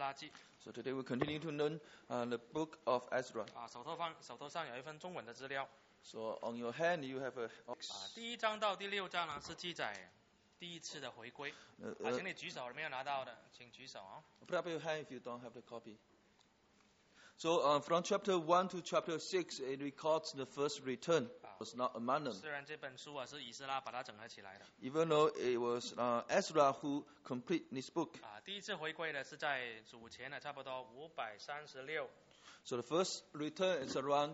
拉记 So today we continue to learn the book of Ezra. 手头上有一份中文的资料 So on your hand you have a 第1章到第6章呢是记载第一次的回归请你举手，没有拿到的请举手 Put up your hand if you don't have the copy. So from chapter 1 to chapter 6 it records the first return. It was not among them. 虽然这本书是以斯拉把它整合起来的 Even though it was Ezra who completed this book. 第一次回归呢是在主前的差不多536 So the first return is around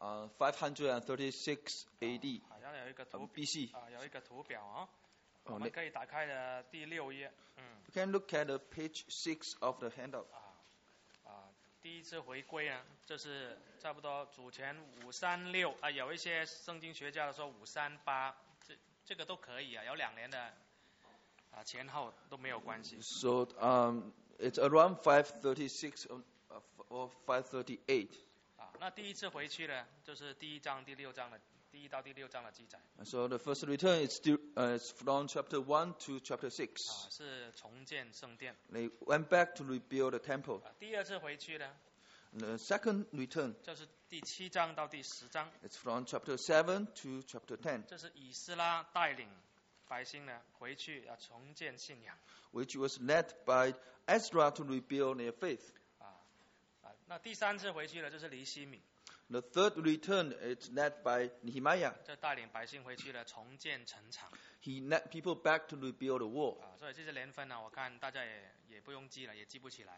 536 AD. 好像有一个图 BC. 有一个图表我们可以打开的第6页 You can look at the page 6 of the handout. 第一次回归呢就是差不多主前536有一些圣经学家说538这个都可以有2年的前后都没有关系 So it's around 536 or 538. 那第一次回去呢就是第1章第6章的第1到第6章的记载 So the first return is from chapter 1 to chapter 6. 是重建圣殿 They went back to rebuild the temple. 第2次回去呢 The second return 就是第7章到第10章 it's from chapter 7 to chapter 10, 这是以斯拉带领百姓呢回去重建信仰 which was led by Ezra to rebuild their faith. 那第3次回去呢就是尼希米 The third return is led by Nehemiah. 就带领百姓回去了重建城墙 He led people back to rebuild the wall. 所以这些年份呢我看大家也不用记了也记不起来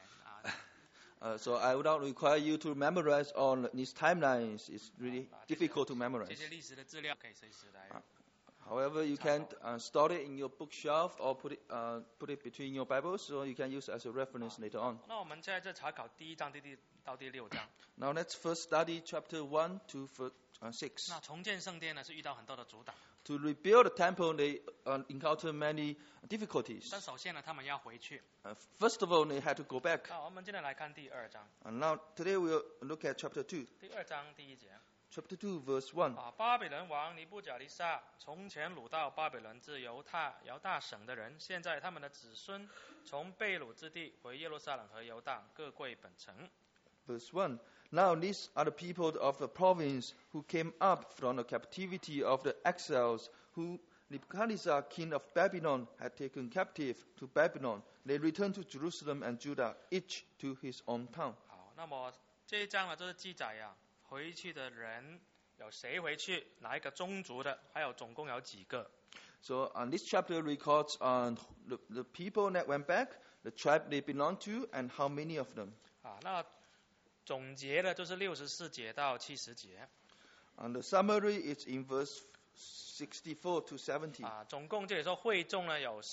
So I would not require you to memorize all these timelines. It's really difficult to memorize. 这些历史的资料可以随时来 However, you can store it in your bookshelf or put it between your Bibles, so you can use it as a reference later on. 那我们现在在查考第1章到第6章 Now let's first study chapter 1 to 6. 那重建圣殿呢是遇到很多的阻挡 To rebuild the temple, they encountered many difficulties. 但首先呢他们要回去 First of all, they had to go back. 我们今天来看第2章 And now today we'll look at chapter 2. 第2章第1节 Chapter 2, verse 1. 巴比伦王尼布甲尼撒从前掳到巴比伦至犹大省的人，现在他们的子孙从被掳之地回耶路撒冷和犹大，各归本城。 Verse 1. Now these are the people of the province who came up from the captivity of the exiles, who Nebuchadnezzar, king of Babylon, had taken captive to Babylon. They returned to Jerusalem and Judah, each to his own town. 好，那么这一章呢，就是记载回去的人有谁回去，哪一个宗族的，还有总共有几个。 So this chapter records the people that went back, the tribe they belonged to, and how many of them. 那总结呢，就是64节到70节。 And the summary is in verse 64 to 70. 总共这里说会众呢有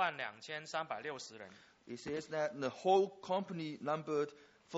42360人。 It says that the whole company numbered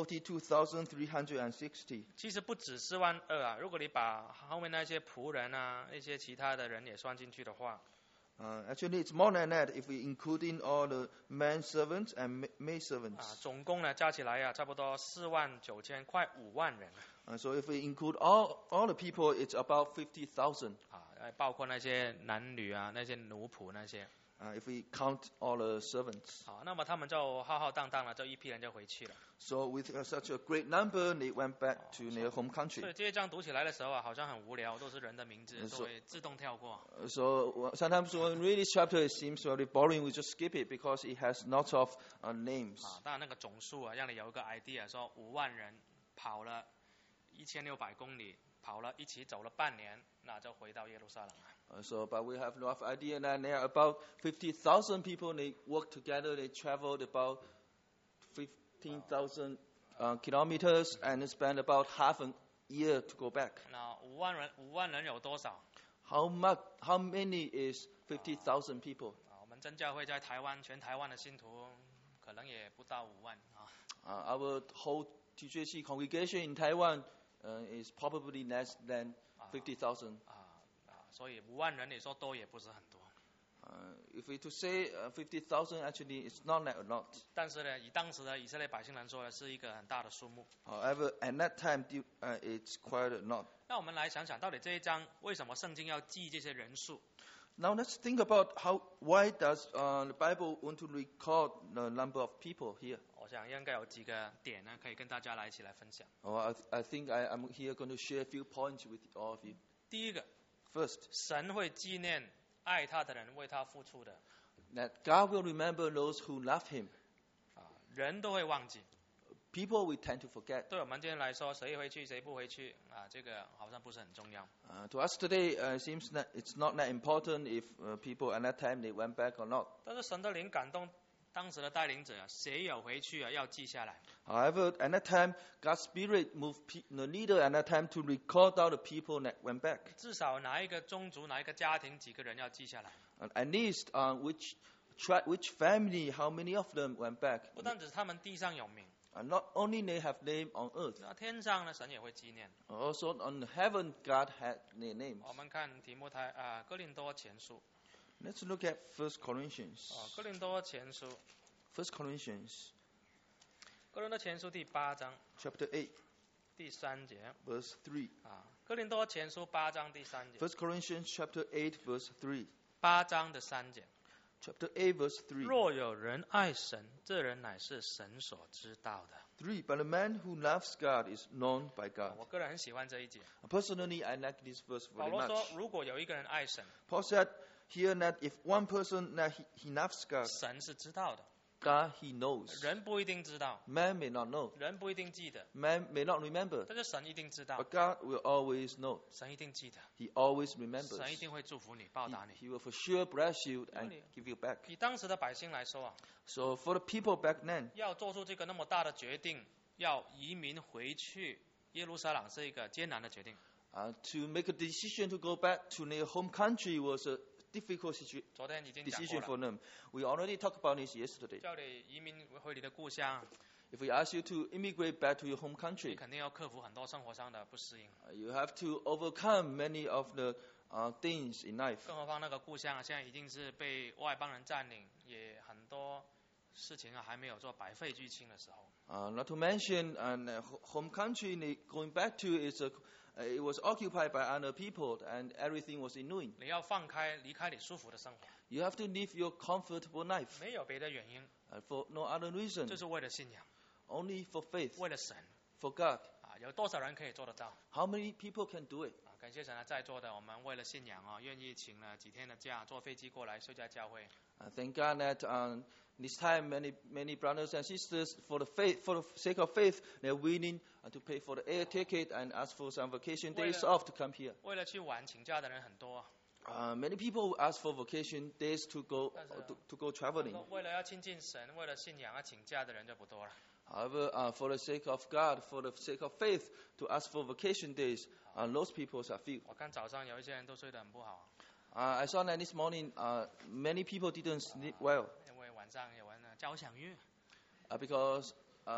42,360. 其实不止42000如果你把后面那些仆人那些其他的人也算进去的话。 Actually, it's more than that if we including all the men servants and maid servants. 总共呢加起来差不多49000，快5万人。 So if we include all the people, it's about 50,000. 包括那些男女那些奴仆那些。 If we count all the servants. 那么他们就浩浩荡荡了，就一批人就回去了。 So with such a great number, they went back to their home country. 所以这一章读起来的时候好像很无聊，都是人的名字，所以自动跳过。 So sometimes when we read this chapter, it seems very boring. We just skip it because it has lots of names. 当然那个总数让你有一个 idea， 说5万人跑了1600公里，跑了一起走了半年，那就回到耶路撒冷了。 But we have no idea that there are about 50,000 people. They work together. They traveled about 15,000 kilometers and spend about half a year to go back. 那5万人有多少？ How many is 50,000 people? 我们真教会在台湾，全台湾的信徒可能也不到5万 Our whole TJC congregation in Taiwan is probably less than 50,000. 所以5万人你说多也不是很多。 If we to say 50,000, actually it's not that a lot. 但是呢，以当时的以色列百姓来说呢，是一个很大的数目。 However, at that time, it's quite a lot. 那我们来想想，到底这一章为什么圣经要记这些人数？ Now let's think about why does the Bible want to record the number of people here? 我想应该有几个点呢，可以跟大家一起来分享。 I think I'm here going to share a few points with all of you. 第一个， First, 神会纪念爱他的人为他付出的， that God will remember those who love Him. 人都会忘记。 People we tend to forget. 对我们今天来说，谁回去谁不回去这个好像不是很重要。 To us today, it seems that it's not that important if people at that time they went back or not. 但是神的灵感动当时的带领者，谁有回去要记下来。 However, at that time, God's Spirit moved the leader at that time to record out the people that went back. 至少哪一个宗族、哪一个家庭几个人要记下来。 At least which family, how many of them went back. 不单只是他们地上有名， Not only they have name on earth, 那天上呢，神也会纪念。 also on heaven, God had their names. 我们看提摩太哥林多前书， Let's look at 1 Corinthians. 哥林多前书， 1 Corinthians 哥林多前书第8章 chapter 8, 第3节 verse 3. 哥林多前书8章第3节， 1 Corinthians chapter 8, verse 3. 8章的3节。 Chapter 8, verse 3. 若有人爱神，这人乃是神所知道的。 3. But a man who loves God is known by God. 我个人很喜欢这一节。 Personally, I like this verse 保 very 罗说 much.， 如果有一个人爱神， Paul said here that if one person that he loves God, 神是知道的， God he knows. 人不一定知道， Man may not know. 人不一定记得， Man may not remember. 但是神一定知道 But，God will always know. 神一定记得， He always remembers. 神一定会祝福你、报答你。 He will for sure bless you and give you back. 以当时的百姓来说 So for the people back then, 要做出这个那么大的决定，要移民回去耶路撒冷是一个艰难的决定。 to make a decision to go back to their home country was a difficult 昨天已经讲 decision 过 for 了， them. We already talked about this yesterday. 叫你移民回你的故乡， If we ask you to immigrate back to your home 你 country, 肯定要克服很多生活上的不适应。 you have to overcome many of the things in life. 更何况那个故乡现在已经是被外邦人占领，也很多事情还没有做百废俱兴的时候。 Not to mention, home country going back to it was occupied by other people and everything was in ruin. 你要放开，离开你舒服的生活， You have to live your comfortable life 没有别的原因， for no other reason, 就是为了信仰， only for faith, 为了神 for God. 有多少人可以做得到？ How many people can do it? 感谢神在座的我们为了信仰愿意请了几天的假，坐飞机过来休假教会。 Thank God that this time many brothers and sisters for the sake of faith, they're willing to pay for the air ticket and ask for some vacation days off to come here. 为了去玩请假的人很多， Many people ask for vacation days to go traveling. 为了要亲近神，为了信仰请假的人就不多了。 However, for the sake of God, for the sake of faith, to ask for vacation days, those people are few. 我看早上有一些人都睡得很不好， I saw that this morning, many people didn't sleep well 因为晚上有玩交响乐， because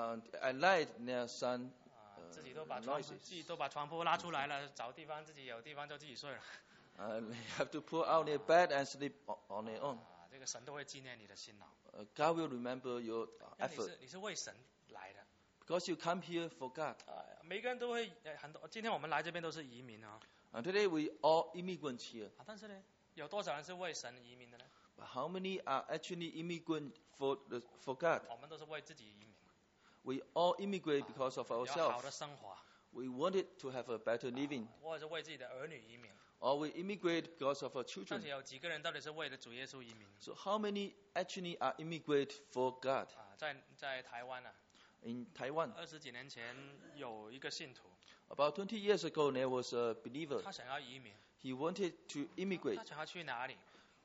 at night there are some 自己都把床铺拉出来了，找地方自己有地方就自己睡了。 they have to pull out their bed and sleep on their own. 这个神都会纪念你的辛劳。 God will remember your 因为 effort 你是为神来的， because you come here for God. 每个人都会很多。今天我们来这边都是移民 Today we all immigrants here. 但是呢，有多少人是为神移民的呢？ But how many are actually immigrant for God? 我们都是为自己移民， We all immigrate because of 有好的 ourselves. 生活， We wanted to have a better living. 或者是为自己的儿女移民。 Or we immigrate because of our 但 children. 是有几个人到底是为了主耶稣移民？ So how many actually are immigrate for God? 在台湾 In Taiwan, 20几年前有一个信徒， about 20 years ago, there was a believer. 他想要移民， He wanted to 他 immigrate. 想要去哪里？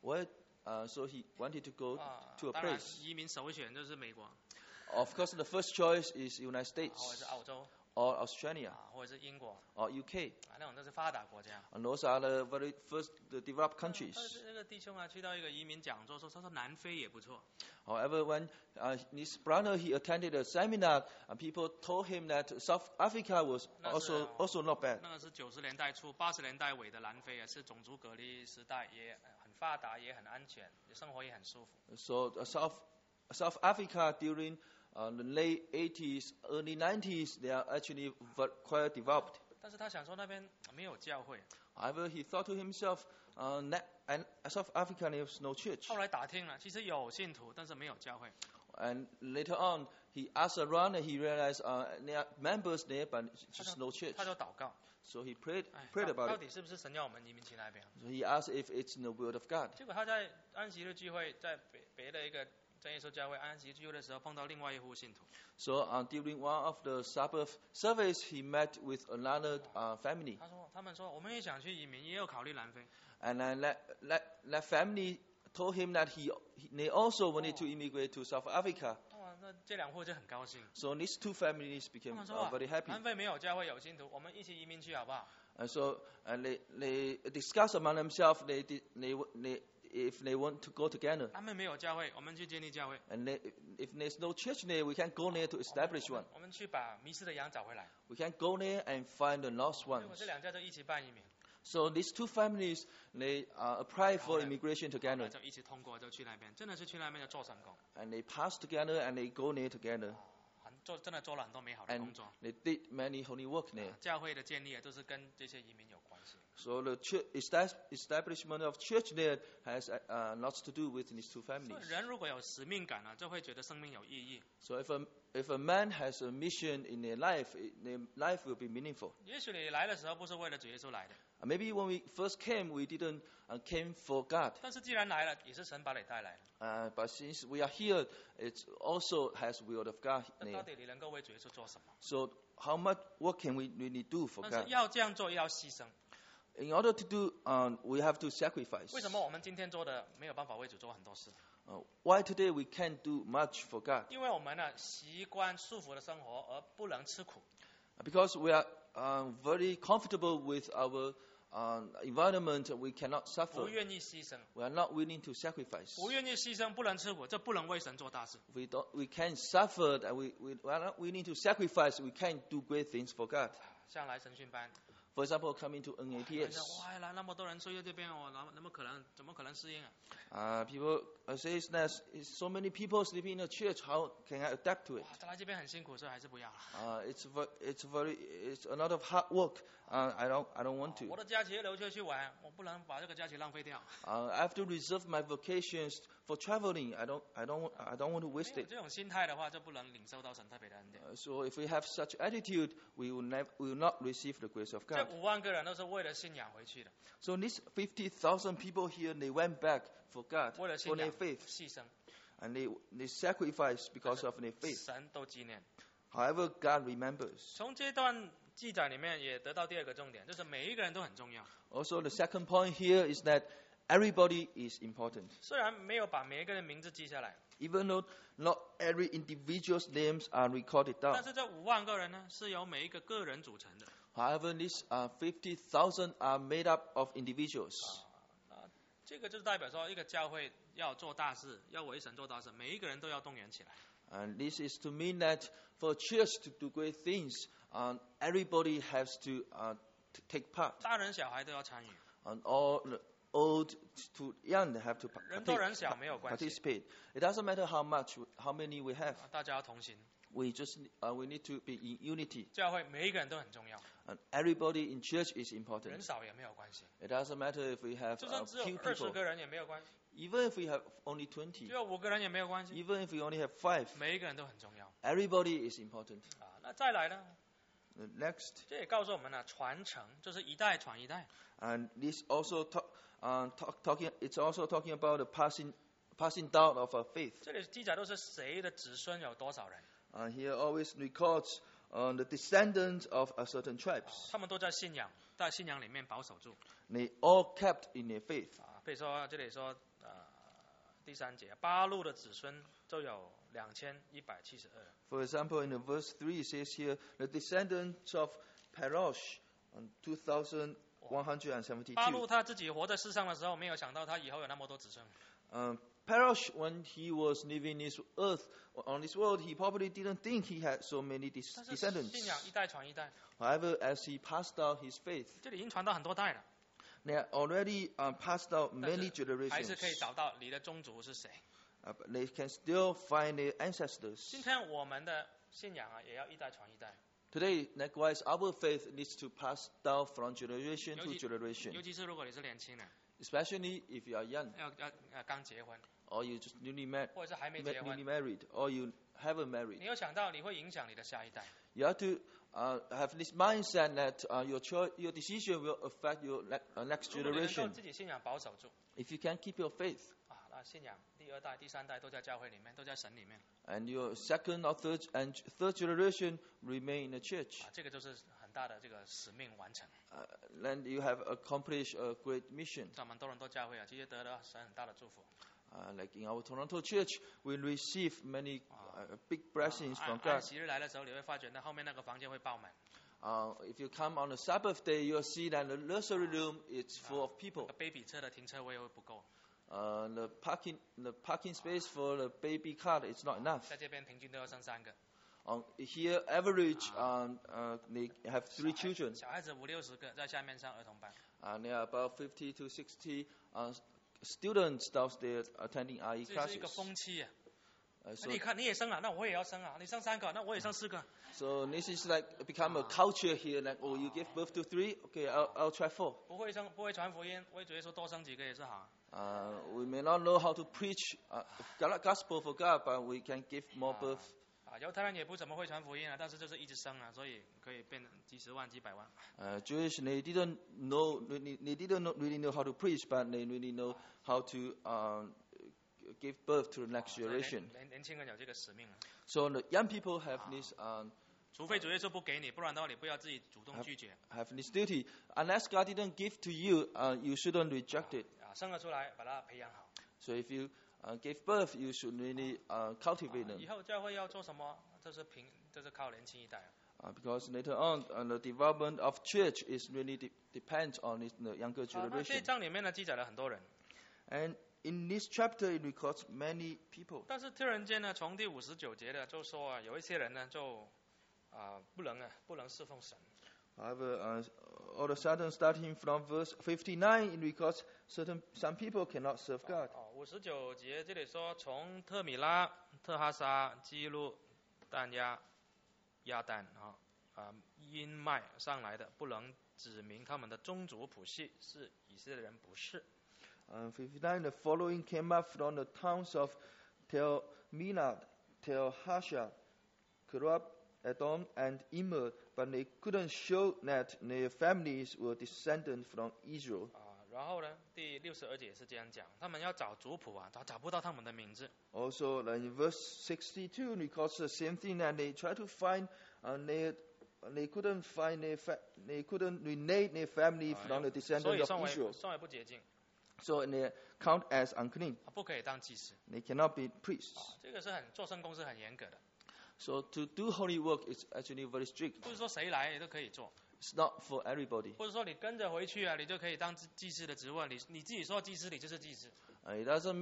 So he wanted to go to a 当然 place. 移民首选就是美国， Of course, the first choice is United 或者是 States 澳洲， or Australia 或者是英国， or UK. 那种都是发达国家。 And those are the very first the developed 但 countries. 是那个弟兄去到一个移民讲座，他说南非也不错。 However, when this brother he attended a seminar, people told him that South Africa was also not bad. 那个是90年代初、80年代尾的南非是种族隔离时代，也很发达，也很安全，生活也很舒服。 So South Africa during the late 80s, early 90s, they are actually quite developed. 但是他想说那边没有教会， However, he thought to himself, South Africa there was no church. 后来打听了，其实有信徒，但是没有教会。 And later on, he asked around and he realized there are members there, but just no church. 他就祷告， So he prayed 哎， prayed 到 about 底 it. 是不是神要我们移民去那边？ So he asked if it's in the word of God. 结果他在安息日聚会，在别的一个真耶稣教会安息聚会的时候，碰到另外一户信徒。 So during one of the Sabbath service, he met with another family. 他们说，我们也想去移民，也有考虑南非。 And that family told him that they also wanted to immigrate to South Africa. 哇，那这两户就很高兴。 So these two families 他 became 们说啊 very，happy. 南非没有教会有信徒，我们一起移民去好不好？ And so they discussed among themselves if they want to go together. 南非没有教会，我们去建立教会。 And if there's no church there, we can go there to establish one. 我们去把迷失的羊找回来。 We can go there and find the lost 结果 ones. 这两家就一起办移民， So these two families, they apply for immigration 后 together. 来就一起通过，就去那边，真的是去那边就做神工， And they pass together and they go there together. 真的做了很多美好的工 And 作。 they did many holy work there. 教会的建立都是跟这些移民有关系。 So the establishment of church there has lots to do with these two 所 families. 以人如果有使命感呢，就会觉得生命有意义。 So if a man has a mission in their life, their life will be meaningful. 也许你来的时候不是为了主耶稣来的， Maybe when we first came, we didn't came for God. 但是既然来了，也是神把你带来的。 But since we are here, it also has will of God 那 in 到 it. 底你能够为主耶稣做什么？ So how much work can we really do for 但 God? 是要这样做，又要牺牲。 In order to do, we have to sacrifice. 为什么我们今天做的没有办法为主做很多事？ Why today we can't do much for God? 因为我们呢习惯束缚的生活，而不能吃苦。 Because we are very comfortable with our environment, we cannot 不 suffer. 愿意牺牲， We are not willing to sacrifice. 不愿意牺牲，不能吃苦，这不能为神做大事。 We can't suffer, and we are not willing to sacrifice. We can't do great things for God. 像来神训班， For example, coming to 有人 NAPS. 说哇，来那么多人睡在这边，我怎么可能适应啊？ People say that so many people sleeping in a church. How can I adapt to it? 哇，来这边很辛苦，所以还是不要了。 It's a lot of hard work. I don't want 我 to. 的假期留学去玩，我不能把这个假期浪费掉。 I have to reserve my vacations for traveling. I don't want to 没 waste 有 it. 这种心态的话，就不能领受到神特别的恩典。 So if we have such attitude, we will not receive the grace of 这 God. 5万个人都是为了信仰回去的， So these 50,000 people here, they went back for God, 为了 for 信 their 仰 faith, 牺牲， and they sacrificed because of their faith. 神都纪念。 However, God remembers. 从这段记载里面也得到第二个重点，就是每一个人都很重要。 Also, the second point here is that everybody is important. 虽然没有把每一个人名字记下来， Even though not every individual's names are recorded 但 down. 是这5万个人呢，是由每一个个人组成的。 However, these 50,000 are made up of individuals. 这个就是代表说，一个教会要做大事，要为神做大事，每一个人都要动员起来。 And this is to mean that for a church to do great things, everybody has to take part. 大人小孩都要参与， And all the old to young have to 人多人少没有关系， participate. It doesn't matter how many we have. 大家要同心。 We need to be in unity. 教会每一个人都很重要， And everybody in church is 人 important. 少也没有关系， It doesn't matter if we have 就算只有 few 20 people. 个人也没有关系， Even if we have only 只 20. 有5个人也没有关系， Even if we only have 5. 每一个人都很重要 Everybody is important. 啊。那再来呢， Next. 这也告诉我们呢，传承就是一代传一代。 And this also it's also talking about the passing down of our faith. 这里记载都是谁的子孙有多少人， Here always records on the descendants of a certain tribes. 他们都在信仰里面保守住 They all kept in their faith. 啊。比如说这里说第3节，巴路的子孙就有2172。 For example, in the verse 3 it says here, the descendants of Parosh, 2,172. 巴路他自己活在世上的时候，没有想到他以后有那么多子孙。 Parosh, when he was living on this world, he probably didn't think he had so many 但是 descendants. 信仰一代传一代， However, as he passed down his faith, 这里已经传到很多代了， they are already passed out 但 many 是还是 generations. 可以找到你的宗族是谁。 But they can still find their ancestors. 今天我们的信仰啊，也要一代传一代， Today, likewise, our faith needs to pass down from generation to 尤 generation. 其是如果你是年轻人， Especially if you are young, 要刚结婚， or you just newly married, 或者是还没结婚 newly，married, or you haven't married. 你要想到你会影响你的下一代。 You have to have this mindset that your decision will affect your next 如果你能够 generation. 自己信仰保守住 If you can keep your faith, 啊，那信仰第二代、第三代都在教会里面，都在神里面 and your second or third generation remain in the church, 啊，这个就是很大的这个使命完成。 then you have accomplished a great mission. 在我们多伦多教会啊，其实得了神很大的祝福。 Like in our Toronto church, we receive many big blessings 安 from 安 God. 息日来的时候，你会发觉那后面那个房间会爆满， If you come on a Sabbath day, you'll see that the nursery room is full of 那 people. 个 baby 车的停车位会不够， The parking space for the baby car is not enough. 在这边平均都要生3个， Here, average, they have 3 children. 小孩子50-60个在下面上儿童班， There are about 50 to 60 students downstairs attending IE 这是一个 classes. 风气啊。 So, 你看你也生了，那我也要生啊，你生3个，那我也生4个。 so this is like become a culture here. Like, oh, you give birth to 3, okay, I'll try 4. 不会传福音，为主耶稣多生几个也是好。 We may not know how to preach gospel for God, but we can give more birth. 犹太人也不怎么会传福音啊，但是就是一直生啊，所以可以变成几十万、几百万。 Jewish, they didn't really know how to preach, but they really know how to give birth to the next 所以 generation. 年轻人有这个使命啊， So the young people have this 除非主耶稣不给你，不然的话你不要自己主动拒绝。 duty. Unless God didn't give to you, you shouldn't reject it. 生了出来，把它培养好。 So if you give birth, you should really cultivate them. 以后教会要做什么，这是靠年轻一代。 Because later on, the development of church is really depends on the younger 那这 generation. 章里面呢记载了很多人， And in this chapter, it records many people. 但是突然间呢，从第59节的就说啊，有一些人呢就不能侍奉神。 However, all of a sudden, starting from verse 59, it records some people cannot serve God. 59节这里说，从特米拉、特哈沙、基路、但亚旦因麦上来的，不能指明他们的宗族谱系是以色列人，不是。 59, the following came up from the towns of Tel Minad, Tel Hasha, Kerub, Edom, and Immer, but they couldn't show that their families were descended from Israel. 然后呢，第62节也是这样讲，他们要找族谱啊，找不到他们的名字。 Also, in verse 62, records the same thing, that they tried to find, they couldn't rename their family from the 所 descendants 以 of 算为 Israel. 算为不洁净， So they count as unclean. 不可以当祭司。 They cannot be priests. 这个是做圣工是很严格的， So to do holy work is actually very strict. 不是说谁来都可以做， It's not for everybody. 或者说你跟着回去啊，你就可以当祭司的职位。你自己说祭司，你就是祭司。 It doesn't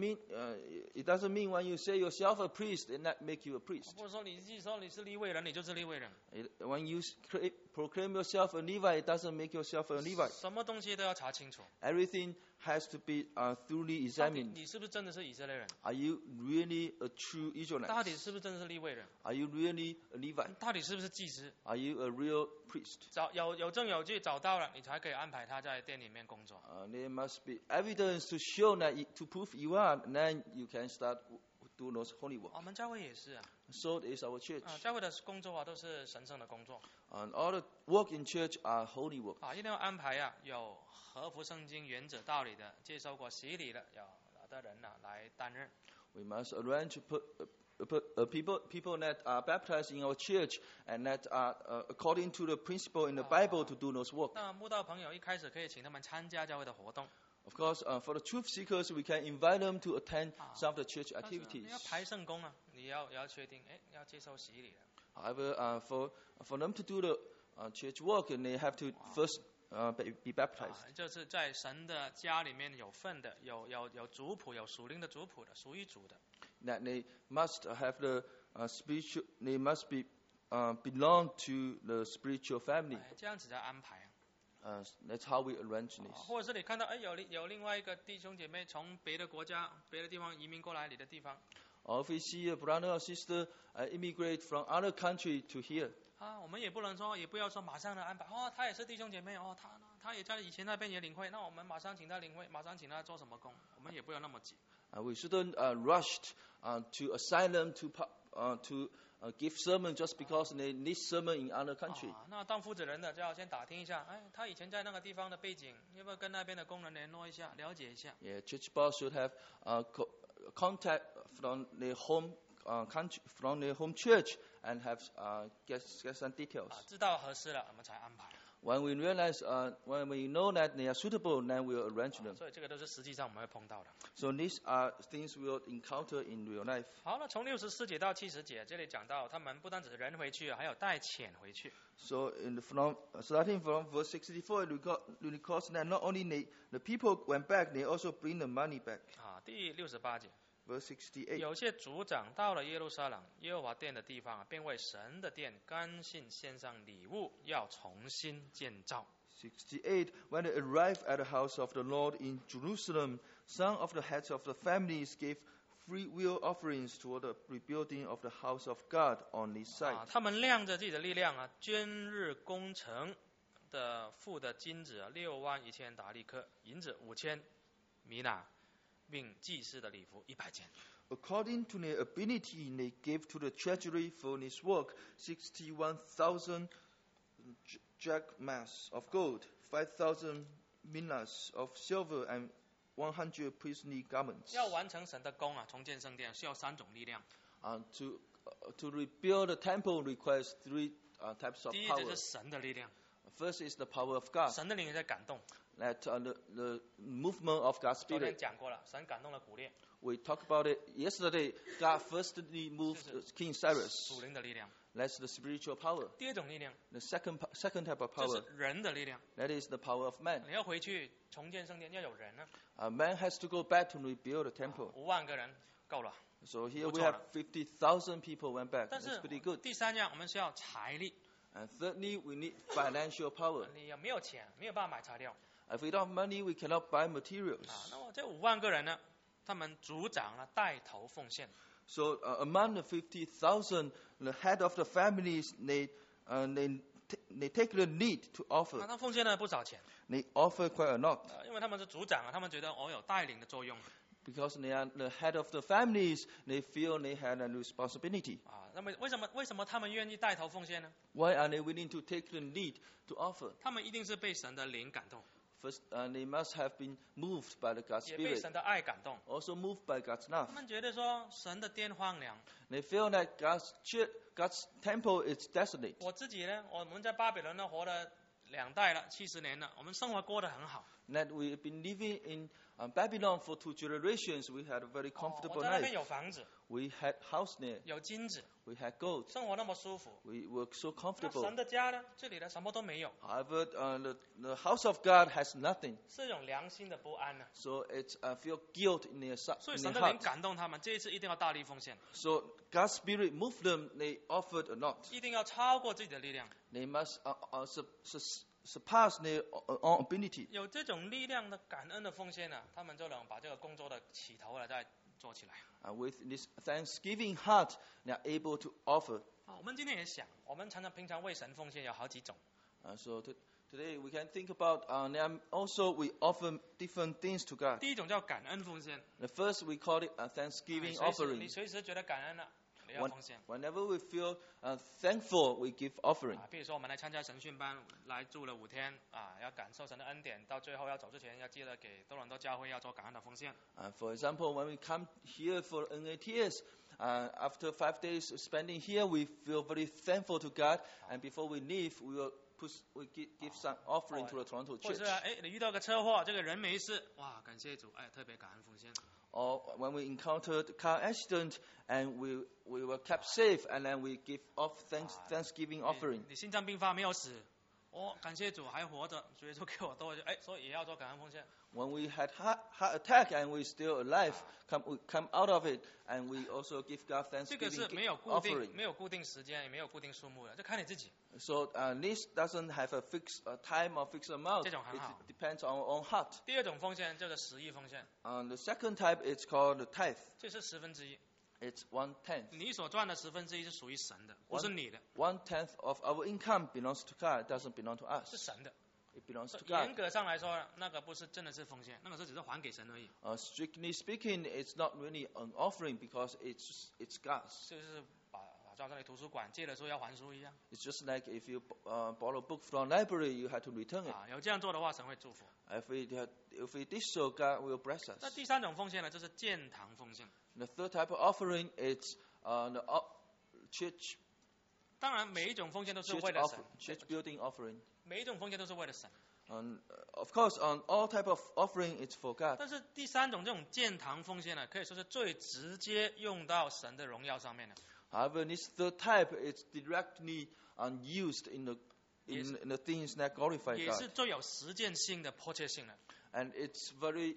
mean when you say yourself a priest, it not make you a priest. 或者说你自己说你是利未人，你就是利未人。 When you proclaim yourself a Levite, it doesn't make yourself a Levite. 什么东西都要查清楚， Everything has to be thoroughly 到底 examined. 你是不是真的是以色列人？ Are you really a true 到 Israelite? 底是不是真的是利未人？ Are you really a Levite? 到底是不是祭司？ Are you a real priest? 有证有据找到了，你才可以安排他在店里面工作。 There must be evidence to show that to prove you are, and then you can start do those holy work. 我们教会也是啊， So is our church. 教会的工作啊都是神圣的工作 And all the work in church are holy work. 啊，一定要安排啊有合乎圣经原则道理的、接受过洗礼的人呐来担任。 We must arrange people that are baptized in our church and that are according to the principle in the Bible to do those work. 那慕道朋友一开始可以请他们参加教会的活动， Of course, for the truth seekers, we can invite them to attend some of the church 但是 activities. 你要排圣工啊，你要确定，要接受洗礼的。 However, for them to do the church work, and they have to first be baptized. 就是在神的家里面有份的，有族谱，有属灵的族谱的，属于主的。 That they must have the spiritual. They must be belong to the spiritual family. 这样子在安排。 That's how we arrange this. 或者是你看到有另外一个弟兄姐妹从别的国家、别的地方移民过来你的地方， Or if we see a brother or sister immigrate from other country to here, 我们也不能说，也不要说马上的安排。他也是弟兄姐妹，他也在以前那边也领会，那我们马上请他领会，马上请他做什么工，我们也不要那么急。 We shouldn't rush to asylum to give sermon just because they need sermon in other country. 那当负责人的就要先打听一下，他以前在那个地方的背景，要不要跟那边的工人联络一下，了解一下。 Yeah, church boss should have contact from their home country, from their home church, and have get some details. 知道合适了，我们才安排。 When we realize, when we know that they are suitable, then we'll arrange them. 所以这个都是实际上我们会碰到的。 So these are things we'll encounter in real life. 好了，从64节到70节，这里讲到他们不单只是人回去，还有带钱回去。 So starting from verse 64, it records that not only the people went back, they also bring the money back. 第68节。 Verse 68. 有些族长到了耶路撒冷耶和华殿的地方，便为神的殿甘心献上礼物，要重新建造。 68. When they arrived at the house of the Lord in Jerusalem, some of the heads of the families gave free will offerings toward the rebuilding of the house of God on this side. 他们亮着自己的力量捐日工程的付的金子61000达利克，银子5000米纳，并祭司的礼服100件。 According to their ability, they gave to the treasury for this work 61,000 drachmas of gold, 5,000 minas of silver, and 100 priestly garments. 要完成神的工重建圣殿，需要3种力量。 To rebuild the temple requires 3 types of 第一 power. 就是神的力量， First is the power of God. 神的灵也在感动。 That the movement of God's 昨天 Spirit. 讲过了，神感动了古列， We talked about it yesterday. God firstly moved King Cyrus. 属灵的力量。 That's the spiritual power. 第二种力量 The second type of 就 power, 是人的力量。 that is the power of man. 你要回去重建圣殿，要有人 Man has to go back to rebuild the temple. 5万个人够了。 So here we 不错了。 have 50,000 people went back. 但 That's 是 pretty good. 第3样，我们需要财力。 And thirdly, we need financial power. 你没有钱，没有办法买材料。 If we don't have money, we cannot buy materials. 那么这5万个人呢，他们族长带头奉献。 So among the 50,000, the head of the families, they take the lead to offer. 他奉献了不少钱。 They offer quite a lot 因为他们是族长他们觉得我有带领的作用。 because they are the head of the families. They feel they had a responsibility. 那么为什么他们愿意带头奉献呢？ Why are they willing to take the lead to offer? 他们一定是被神的灵感动， First, they must have been moved by the God's 也被 Spirit, 神的爱感动。 also moved by God's love. 他们觉得说神的殿荒凉。 They feel that God's temple is desolate. 我自己呢，我们在巴比伦呢活了2代了，70年了，我们生活过得很好。 That we've been living in Babylon for 2 generations. We had a very 我 comfortable 在那边 life. 有房子， We had house there. 有金子， We had gold. 生活那么舒服。 We were so 那 comfortable. 神的家呢，这里呢什么都没有， However, the house of God has nothing. 是一种良心的不安呢。 So it's feel guilt in their 所以 in 神 their 的灵 heart. 感动他们，这一次一定要大力奉献， So God's Spirit moved them. They offered a lot. 一定要超过自己的力量。 They must surpass their own ability. 有这种力量的感恩的奉献呢，他们就能把这个工作的起头再做起来。 With this thanksgiving heart, they are able to offer. 我们今天也想，我们平常为神奉献有好几种。 So today we can think about also we offer different things to God. 第一种叫感恩奉献。 The first we call it a thanksgiving 你 offering. 随时觉得感恩了，你要奉献。 Whenever we feel thankful, we give offering. 比如说我们来参加神训班，来住了5天要感受神的恩典，到最后要走之前，要记得给多伦多教会要做感恩的奉献。 For example, when we come here for NATS, after 5 days spending here, we feel very thankful to God, and before we leave, we give some offering to the Toronto 或 church. 者是你遇到个车祸，这个人没事，哇，感谢主，特别感恩奉献。 Or when we encountered a car accident and we were kept safe, and then we give off thanksgiving offering. 你心脏病发没有死，感谢主还活着，所以说给我多，所以也要做感恩奉献。 When we had heart attack and we're still alive, we come out of it, and we also give God 这个是 thanksgiving 没有固定时间，也没有固定数目的，就看你自己。 So this doesn't have a fixed time or fixed amount. 这种很好。 It depends on our own heart. 第二种奉献叫做10亿奉献。 The second type is called the tithe. 这是1/10。 It's 1/10. 你所赚的1/10是属于神的，不是你的。 1/10 of our income belongs to God. It doesn't belong to us. 是神的。 It belongs to 严 God. 格上来说，那个不是真的是奉献，那个是只是还给神而已， Strictly speaking, it's not really an offering because it's God's. 就是把照这里图书馆借了书要还书一样 It's just like if you borrow a book from a library, you have to return it. 啊。有这样做的话，神会祝福。 If we did so, God will bless 那 us. 第三种奉献呢，就是建堂奉献。 The third type of offering is the church 当然，每一种奉献都是为了神， building offering. 每一种奉献都是为了神。 Of course, all type of offering is for God. 但是第三种这种建堂奉献呢，可以说是最直接用到神的荣耀上面的。 However, this third type is directly used in the things that glorify 也是 God, 最有实践性的、迫切性的 and it's very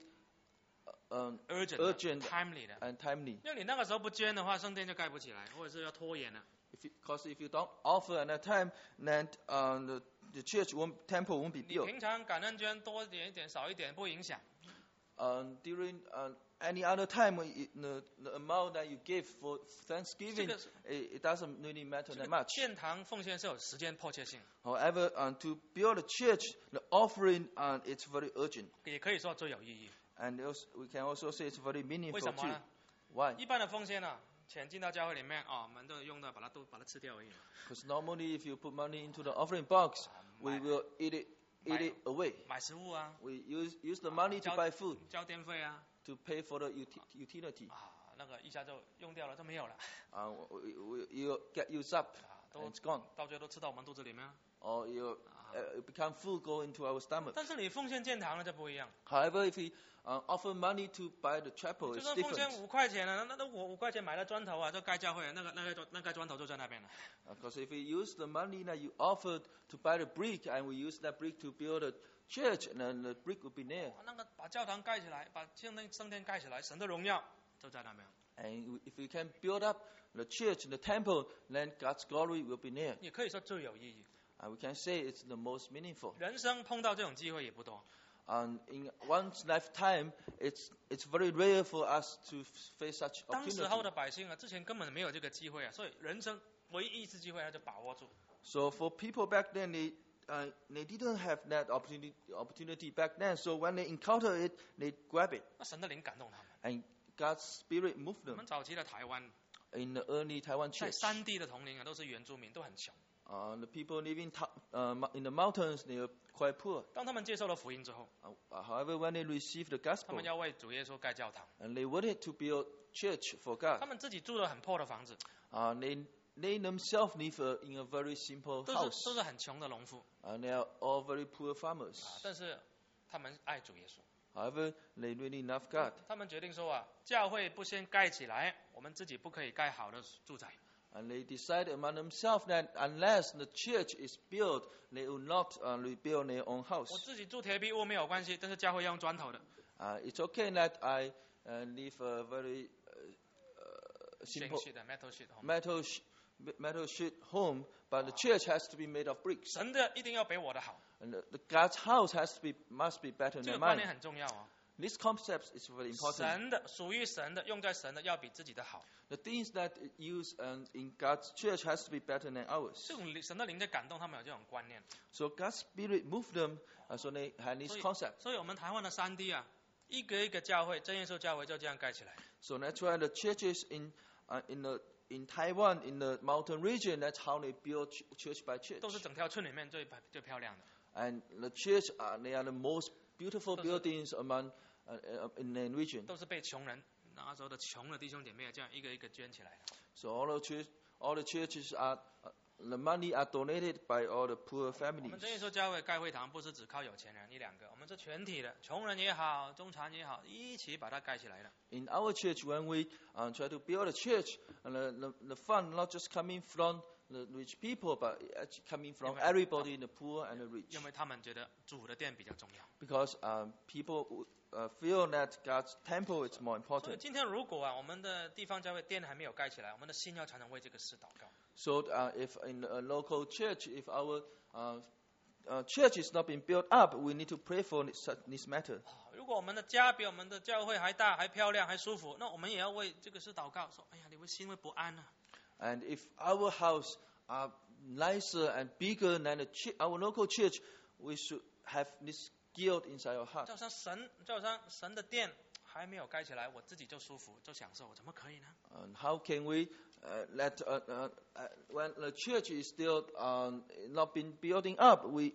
urgent、timely 的。 and timely. 因为你那个时候不捐的话，圣殿就盖不起来，或者是要拖延了。 Because if you don't offer at that time, then the temple won't be 你 built. 平常感恩捐多一点、一点、少一点不影响， During any other time, the amount that you give for Thanksgiving, it doesn't really matter 这 that 个 much. 建堂奉献是有时间迫切性， However, to build a church, the offering it's very urgent, 也可以说最有意义。 and we can also say it's very 为 meaningful 什么 too. 呢？ Why? 一般的奉献呢，钱进到教会里面哦，我们都用到把它吃掉而已。 Because normally, if you put money into the offering box, we will eat it away. 买食物啊， We use the money to buy food, 交电费啊， to pay for the utility. 那个一下就用掉了，就没有了， You get used up, 都 and it's gone. 到最后都吃到我们肚子里面。 Or it become food go into our stomach. 但是你奉献建堂了就不一样， However, if we offer money to buy the chapel, 就 it's 算奉献 different. 5块钱了，那我5块钱买了砖头啊，就盖教会，那盖砖头就在那边了。 Because if we use the money that you offered to buy the brick, and we use that brick to build a church, and then the brick will be there. 那个把教堂盖起来，把圣殿盖起来，神的荣耀就在那边。 And if we can build up the church, the temple, then God's glory will be there. 也可以说最有意义。 And we can say it's the most meaningful. 人生碰到这种机会也不多， And in one's lifetime, it's very rare for us to face such 当时候 opportunity. 的百姓啊，之前根本没有这个机会啊，所以人生唯一一次机会，他就把握住。 So for people back then, they didn't have that opportunity back then. So when they encounter it, they grab it. 那神的灵感动他们。 And God's Spirit moved 我 them. 们早期的台湾， In the early Taiwan 在 church, 山地的同龄啊，都是原住民，都很穷。 the people living in the mountains, they are quite poor. 当他们接受了福音之后， However, when they received the 他 gospel, 们要为主耶稣盖教堂， and they wanted to build church for 他 God, 们自己住了很破的房子， they themselves live in a very simple 都 house. 是很穷的农夫， And they are all very poor farmers. 但是他们爱主耶稣。 However, they really love God. 他们决定说啊，教会不先盖起来，我们自己不可以盖好的住宅。 And they decide among themselves that unless the church is built, they will not rebuild their own 我 house. 自己住铁皮屋没有关系，但是教会要用砖头的。 It's okay that I live a very 新 simple 式的 metal sheet home metal sheet home, but the church has to be made of bricks. 神的一定要比我的好， And the God's house must be better 这 than 个观念 mine. 很重要哦。 This concept is very important. 神的属于神的，用在神的要比自己的好。 The things that it use in God's church has to be better than ours. 这种神的灵在感动他们有这种观念， So God's Spirit moved them, so they had this 所以 concept. 所以我们台湾的山地啊，一个一个教会，真耶稣教会就这样盖起来。 So that's why the churches in Taiwan, in the mountain region, that's how they build church by church. 都是整条村里面最漂亮的。 And the church, they are the most beautiful 都是 buildings among in the region. 都是被穷人那时候的穷的弟兄姐妹这样一个一个捐起来的。 So all the churches are the money are donated by all the poor 我们 families. 真耶稣教会盖会堂不是只靠有钱人一两个，我们是全体的，穷人也好，中产也好，一起把它盖起来的。 In our church, when we try to build a church, the fund not just coming from the rich people, but actually coming from everybody, the poor and the rich. 因为他们觉得主的殿比较重要。 Because people feel that God's temple is more 所以 important. 今天如果啊，我们的地方教会殿还没有盖起来，我们的心要常常为这个事祷告。 So if in a local church, if our church is not being built up, we need to pray for this matter. 如果我们的家比我们的教会还大、还漂亮、还舒服，那我们也要为这个事祷告，说：哎呀，你会心会不安啊。 And if our house are nicer and bigger than our local church, we should have this guilt inside your heart. 就好像神的殿还没有盖起来，我自己就舒服就享受，怎么可以呢？ And how can we when the church is still not been building up, we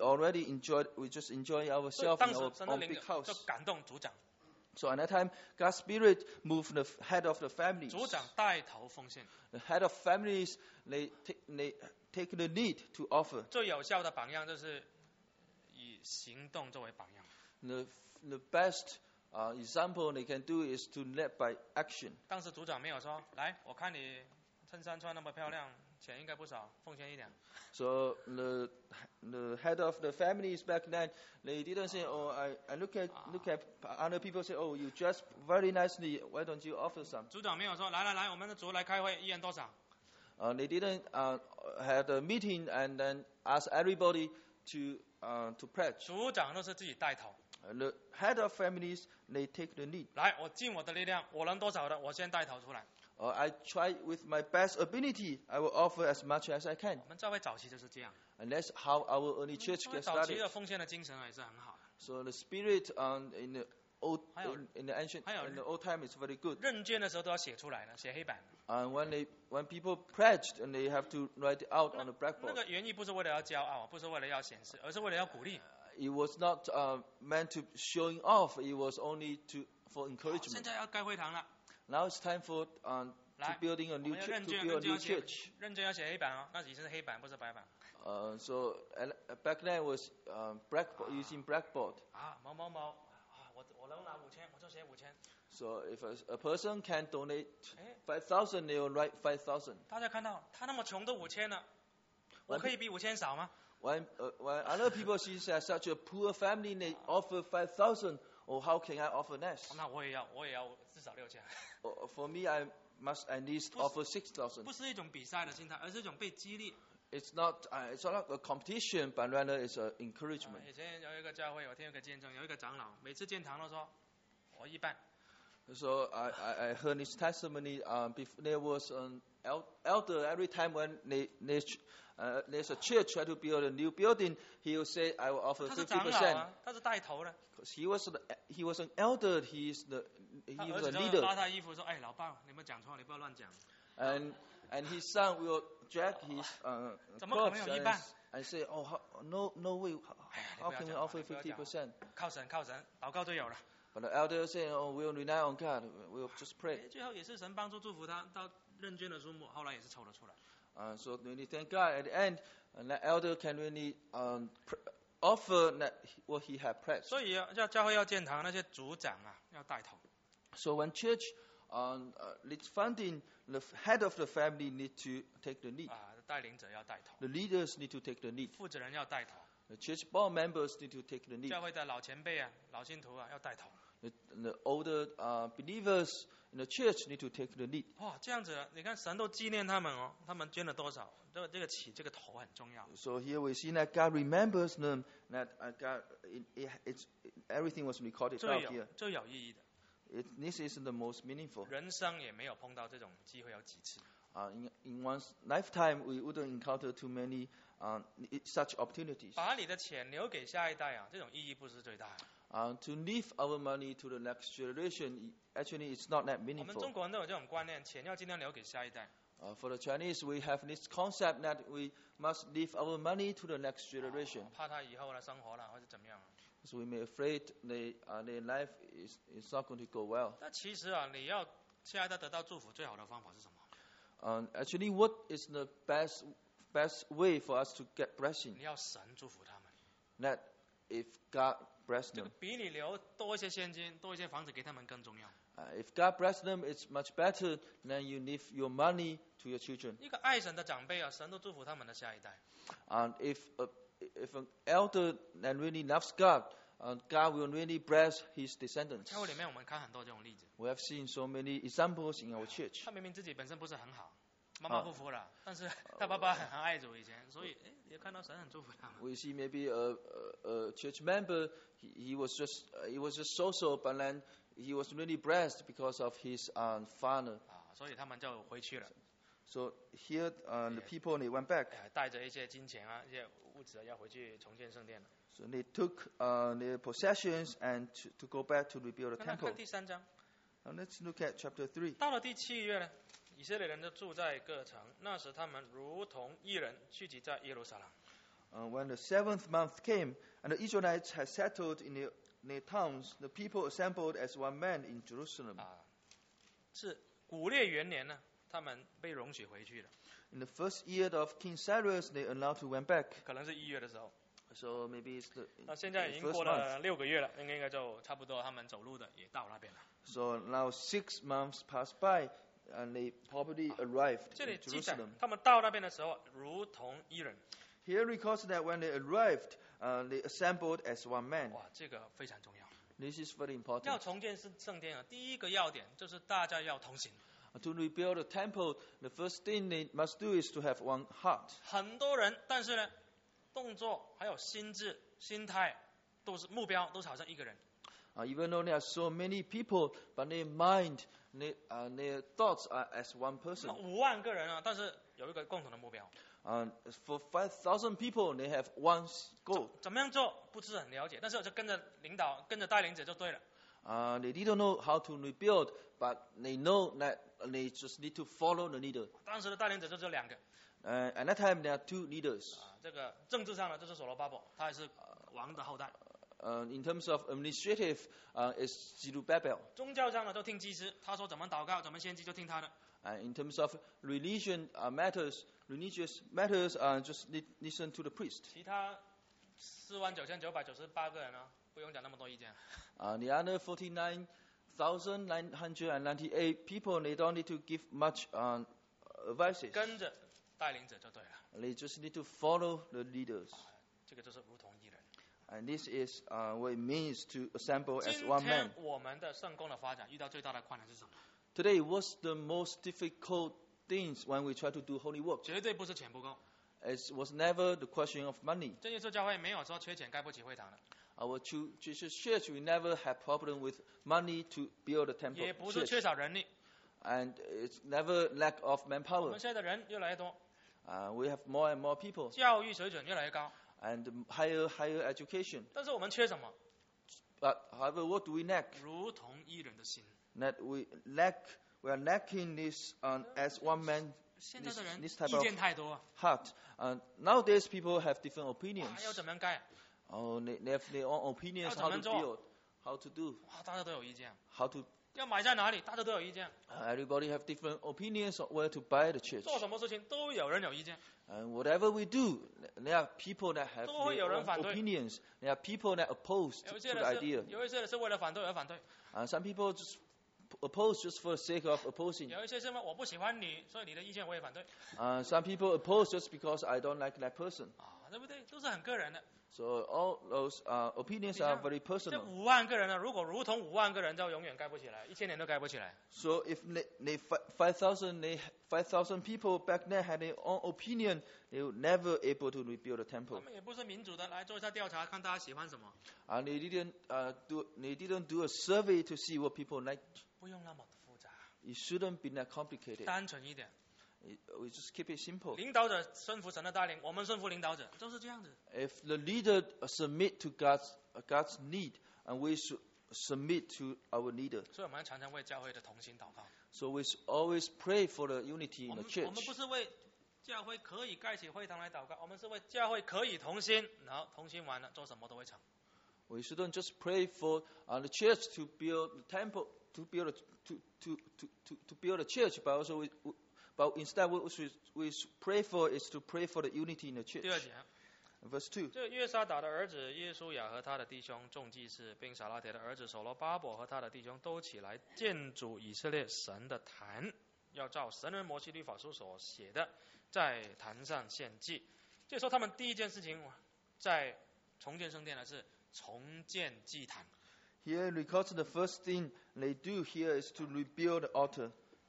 just enjoy 所以 ourselves 当 in 时 our 神的 own 灵 big house. 就感动组长， So at that time, God's Spirit moved the head of the families. 组长带头奉献， The head of families, they take the lead to offer. 最有效的榜样就是以行动作为榜样。 The best example they can do is to lead by action. 当时组长没有说，来，我看你衬衫穿那么漂亮，钱应该不少，奉献一点。 So the head of the families back then, they didn't say, "Oh, I look at other people say, oh, you dress very nicely. Why don't you offer some?" 组长没有说，来，我们的组来开会，一人多少？ They didn't had a meeting and then ask everybody to pledge. 组长都是自己带头。 The head of families, they take the lead. 来，我尽我的力量，我能多少的，我先带头出来。 I try with my best ability. I will offer as much as I can. 我们教会早期就是这样， And that's how our early church 教会 gets 早期 started. 的奉献的精神也是很好的。 So the spirit in the old 还有- in the ancient 还有- in the old time is very good. 认捐的时候都要写出来的，写黑板。 And when people pledged, and they have to write it out on the 那 blackboard. 个原意不是为了要骄傲，不是为了要显示，而是为了要鼓励。 It was not meant to showing off. It was only for 现 encouragement. 在要盖会堂了， Now it's time for to 来， building a 我 new 们要 church. 认 To 捐， build a 认捐 new 要写 church. 认捐要写黑板哦，那已经是黑板，不是白板。 So back then it was using blackboard. 啊，某某某啊，我能拿5000，我就写5000。 So if a person can donate 哎， 5,000, they will write 5,000. 大家看到他那么穷都5000了，我可以比5000少吗？ When other people see as such a poor family, they offer 5,000. Or how can I offer less? 那我也要至少6000。 For me, I must at least offer 6,000. 不是一种比赛的心态，而是一种被激励。 It's not a competition, but rather it's an encouragement. 以前有一个教会，我听一个见证，有一个长老，每次建堂都说，我一半。 So I heard his testimony. There was an elder every time when there's a church try to build a new building, he will say, "I will offer 他是长老 50%." 啊，他是带头的。 Because he was an elder. He 他 was 儿 a 子就 leader. 拉他衣服说：“哎，老爸，你们讲错，你不要乱讲。 And his son will drag his 怎么可能 clothes 有一半？ and say, "Oh, no way! How can we offer 50%?" 靠神，祷告就有了。 But the elder say, "Oh, we'll rely on God. We'll just pray." 最后也是神帮助祝福他，到认捐的数目，后来也是凑得出来。 So really thank God at the end, and that elder can really offer what he had pledged. 所以要教会要建堂，那些组长啊要带头。 So when church leads funding, the head of the family need to take the lead. 啊，带领者要带头， The leaders need to take the lead. 负责人要带头， The church board members need to take the lead. 教会的老前辈啊、老信徒啊要带头。 The older believers in the church need to take the lead. 哇，这样子，你看神都纪念他们哦，他们捐了多少？这个起这个头很重要。 So here we see that God remembers them, that God, everything was recorded 最 out 有 here. 最有意义的， This is the most meaningful. 人生也没有碰到这种机会有几次。 In one's lifetime, we wouldn't encounter too many such opportunities. 把你的钱留给下一代啊，这种意义不是最大的。 To leave our money to the next generation, actually, it's not that 我们 meaningful. 中国人都有这种观念，钱要尽量留给下一代。 For the Chinese, we have this concept that we must leave our money to the next generation. 怕他以后的生活了，或者怎么样。 So we may afraid their life is not going to go well. 但其实啊，你要下一代得到祝福，最好的方法是什么？ Actually, what is the best way for us to get blessing? 你要神祝福他们。 That if God bless 这个 them, 比你留多一些现金、多一些房子给他们更重要。 if God bless them, it's much better than you leave your money to your children. 一个爱神的长辈啊，神都祝福他们的下一代。 And if an elder that really loves God, God will really bless his descendants. 教会里面我们看很多这种例子， We have seen so many examples in our church. 他明明自己本身不是很好，马马虎虎了，但是他爸爸很爱主以前，所以也看到神很祝福他们。 We see maybe a church member, he was just so-so, but then he was really blessed because of his father. 啊，所以他们就回去了。 So here the people they went back. 带着一些金钱啊，一些物质啊，要回去重建圣殿了。 So they took their possessions and to go back to rebuild the 那 temple. 看第3章， Now let's look at chapter 3. 到了第7月呢，以色列人就住在各城，那时他们如同一人聚集在耶路撒冷。 When the 7th month came, and the Israelites had settled in their towns, the people assembled as one man in Jerusalem. 是古列元年呢，他们被容许回去了， In the first year of King Cyrus, they allowed to went back. 可能是1月的时候。 So maybe it's the 那现在已经 first 过 month. 了6个月了，应该就差不多，他们走路的也到那边了。 So now 6 months passed by, and they probably arrived 这里 in 记载 Jerusalem. 他们到那边的时候，如同一人。 Here records that when they arrived, they assembled as one man. 哇，这个非常重要。 This is very 要 important. 重建圣殿啊，第一个要点就是大家要同行。 To rebuild the temple, the first thing they must do is to have one heart. 很多人，但是呢，动作还有心智、心态，都是目标，都是好像一个人。 Even though there are so many people, but their mind, their thoughts are as one 那 person. 5万个人啊，但是有一个共同的目标。 For 5,000 people, they have one goal. 怎么样做不是很了解，但是就跟着领导、跟着带领者就对了。 They didn't know how to rebuild, but they know that they just need to follow the leader. 当时的带领者就只有2个。 At that time, there are 2 leaders. 这个政治上呢，就是所罗巴伯，他也是王的后代。 In terms of administrative, it's Zerubbabel. 宗教上呢，就听祭司，他说怎么祷告、怎么献祭，就听他的。 In terms of religious matters, just listen to the priest. 其他49998个人呢，不用讲那么多意见。 The other 49,998 people, they don't need to give much advices. 跟着带领者就对了。 They just need to follow the leaders. 这个就是如同一人。 And this is what it means to assemble as 今 one 天 man. 我们的圣工的发展遇到最大的困难是什么？ Today, what's the most difficult things when we try to do holy work? 绝对不是钱不够。 It was never the question of money. 真耶稣教会没有说缺钱盖不起会堂的， Our Jesus Church, we never had problem with money to build a temple 也不是 church. 缺少人力。 And it's never lack of 我 manpower. 们现在的人越来越多， We have more and more people 教育水准越来越高， and higher education. 但是我们缺什么？ But however, what do we lack? 如同一人的心。 That we are lacking this as one man 现在的人 this type 意 of 见太多， heart. Nowadays, people have different opinions. 还要怎么样盖？ They have their own opinions 要 how 怎么 to 做？ build, how to do, 哇，大家都有意见。 how to. 要买在哪里？大家都有意见。 Everybody have different opinions on where to buy the church. 做什么事情都有人有意见。 And whatever we do, there are people that have 都会有 their 人 own 反对。 opinions. There are people that oppose 有 to 一些 the 人是 idea. 有一些人是为了反对而反对， Some people just oppose just for the sake of opposing. 有一些是因为我不喜欢你，所以你的意见我也反对。 Some people oppose just because I don't like that person. 啊，对不对？都是很个人的。 So all those opinions are very 这 personal. 5万个人呢，如果如同5万个人，就永远盖不起来，1000年都盖不起来。 So if 5,000 people back then had their own opinion, they were never able to rebuild a 他 temple. 们也不是民主的，来做一下调查，看大家喜欢什么。 And they didn't do a survey to see what people like. 不用那么复杂， It shouldn't be that complicated. 单纯一点。 We just keep it simple. 领导者顺服神的带领，我们顺服领导者，就是这样子。 If the leader submit to God's need, and we should submit to our leader. 所以我们常常为教会的同心祷告。 So we always pray for the unity 我 in 们 the 我们 church. 不是为教会可以盖起会堂来祷告，我们是为教会可以同心，然后同心完了做什么都会成。 We shouldn't just pray for the church to build the temple, to build a church, but also but instead what we pray for is to pray for the unity in the church. 第2节， Verse 2. 这约沙达的儿子耶稣亚和他的弟兄众祭司，并撒拉铁的儿子所罗巴伯和他的弟兄都起来建筑以色列神的坛，要照神人摩西律法书所写的，在坛上献祭。就说他们第一件事情，在重建圣殿的是重建祭坛。 Here records the first thing they do here is to rebuild the altar.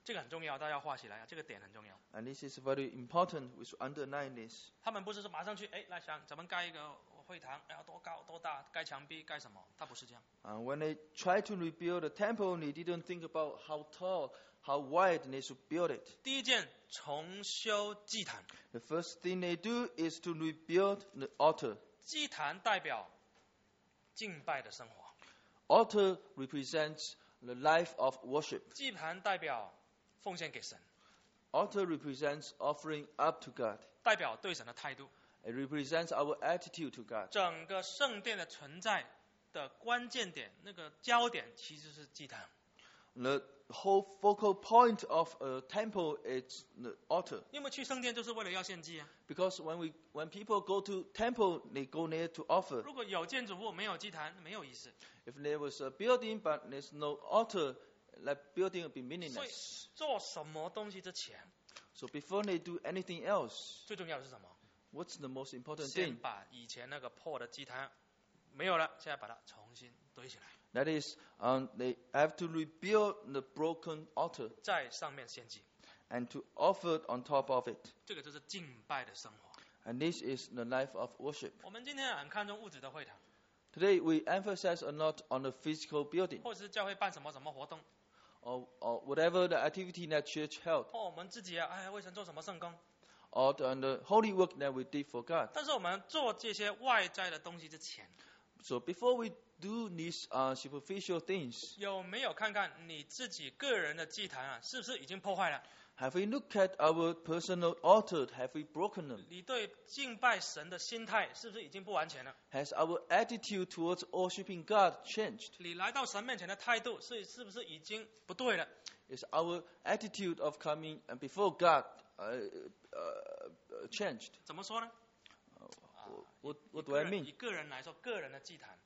这个很重要，大家要画起来啊，这个点很重要。 And this is very important. We should underline this. 他们不是说马上去，来想怎么盖一个会堂，要多高多大，盖墙壁盖什么？他不是这样。 When they tried to rebuild the temple, they didn't think about how tall, how wide they should build it. 第一件，重修祭坛。 The first thing they do is to rebuild the altar. 祭坛代表敬拜的生活， Altar represents the life of worship. 祭坛代表奉献给神， Altar represents offering up to God. 代表对神的态度。 It represents our attitude to God. 整个圣殿的存在的关键点，那个焦点其实是祭坛。 The whole focal point of a temple is the altar. 因为去圣殿就是为了要献祭啊。 Because when people go to temple, they go there to offer. 如果有建筑物没有祭坛，没有意思。 If there was a building but there's no altar, that building would be 所以 meaningless. 做什么东西之前， So before they do anything else, 最重要的是什么？ what's the most important 先 thing? 把以前那个破的祭坛没有了，现在把它重新堆起来， That is, they have to rebuild the broken altar 在上面献祭。 and to offer on top of it. 这个就是敬拜的生活。 And this is the life of worship. 我们今天很看重物质的会堂， Today we emphasize a lot on the physical building 或者是教会办什么什么活动， or whatever the activity that church held 或我们自己为神做什么圣工。 or the holy work that we did for God. 但是我们做这些外在的东西之前， So before we do these superficial things, 有没有看看你自己个人的祭坛是不是已经破坏了？ have we looked at our personal altar? Have we broken them? 你对敬拜神的心态是不是已经不完全了？ Has our attitude towards worshiping God changed? 你来到神面前的态度是不是已经不对了？ Is our attitude of coming before God changed? 怎么说呢？ What do I 以 mean? 个人来说，个人的祭坛，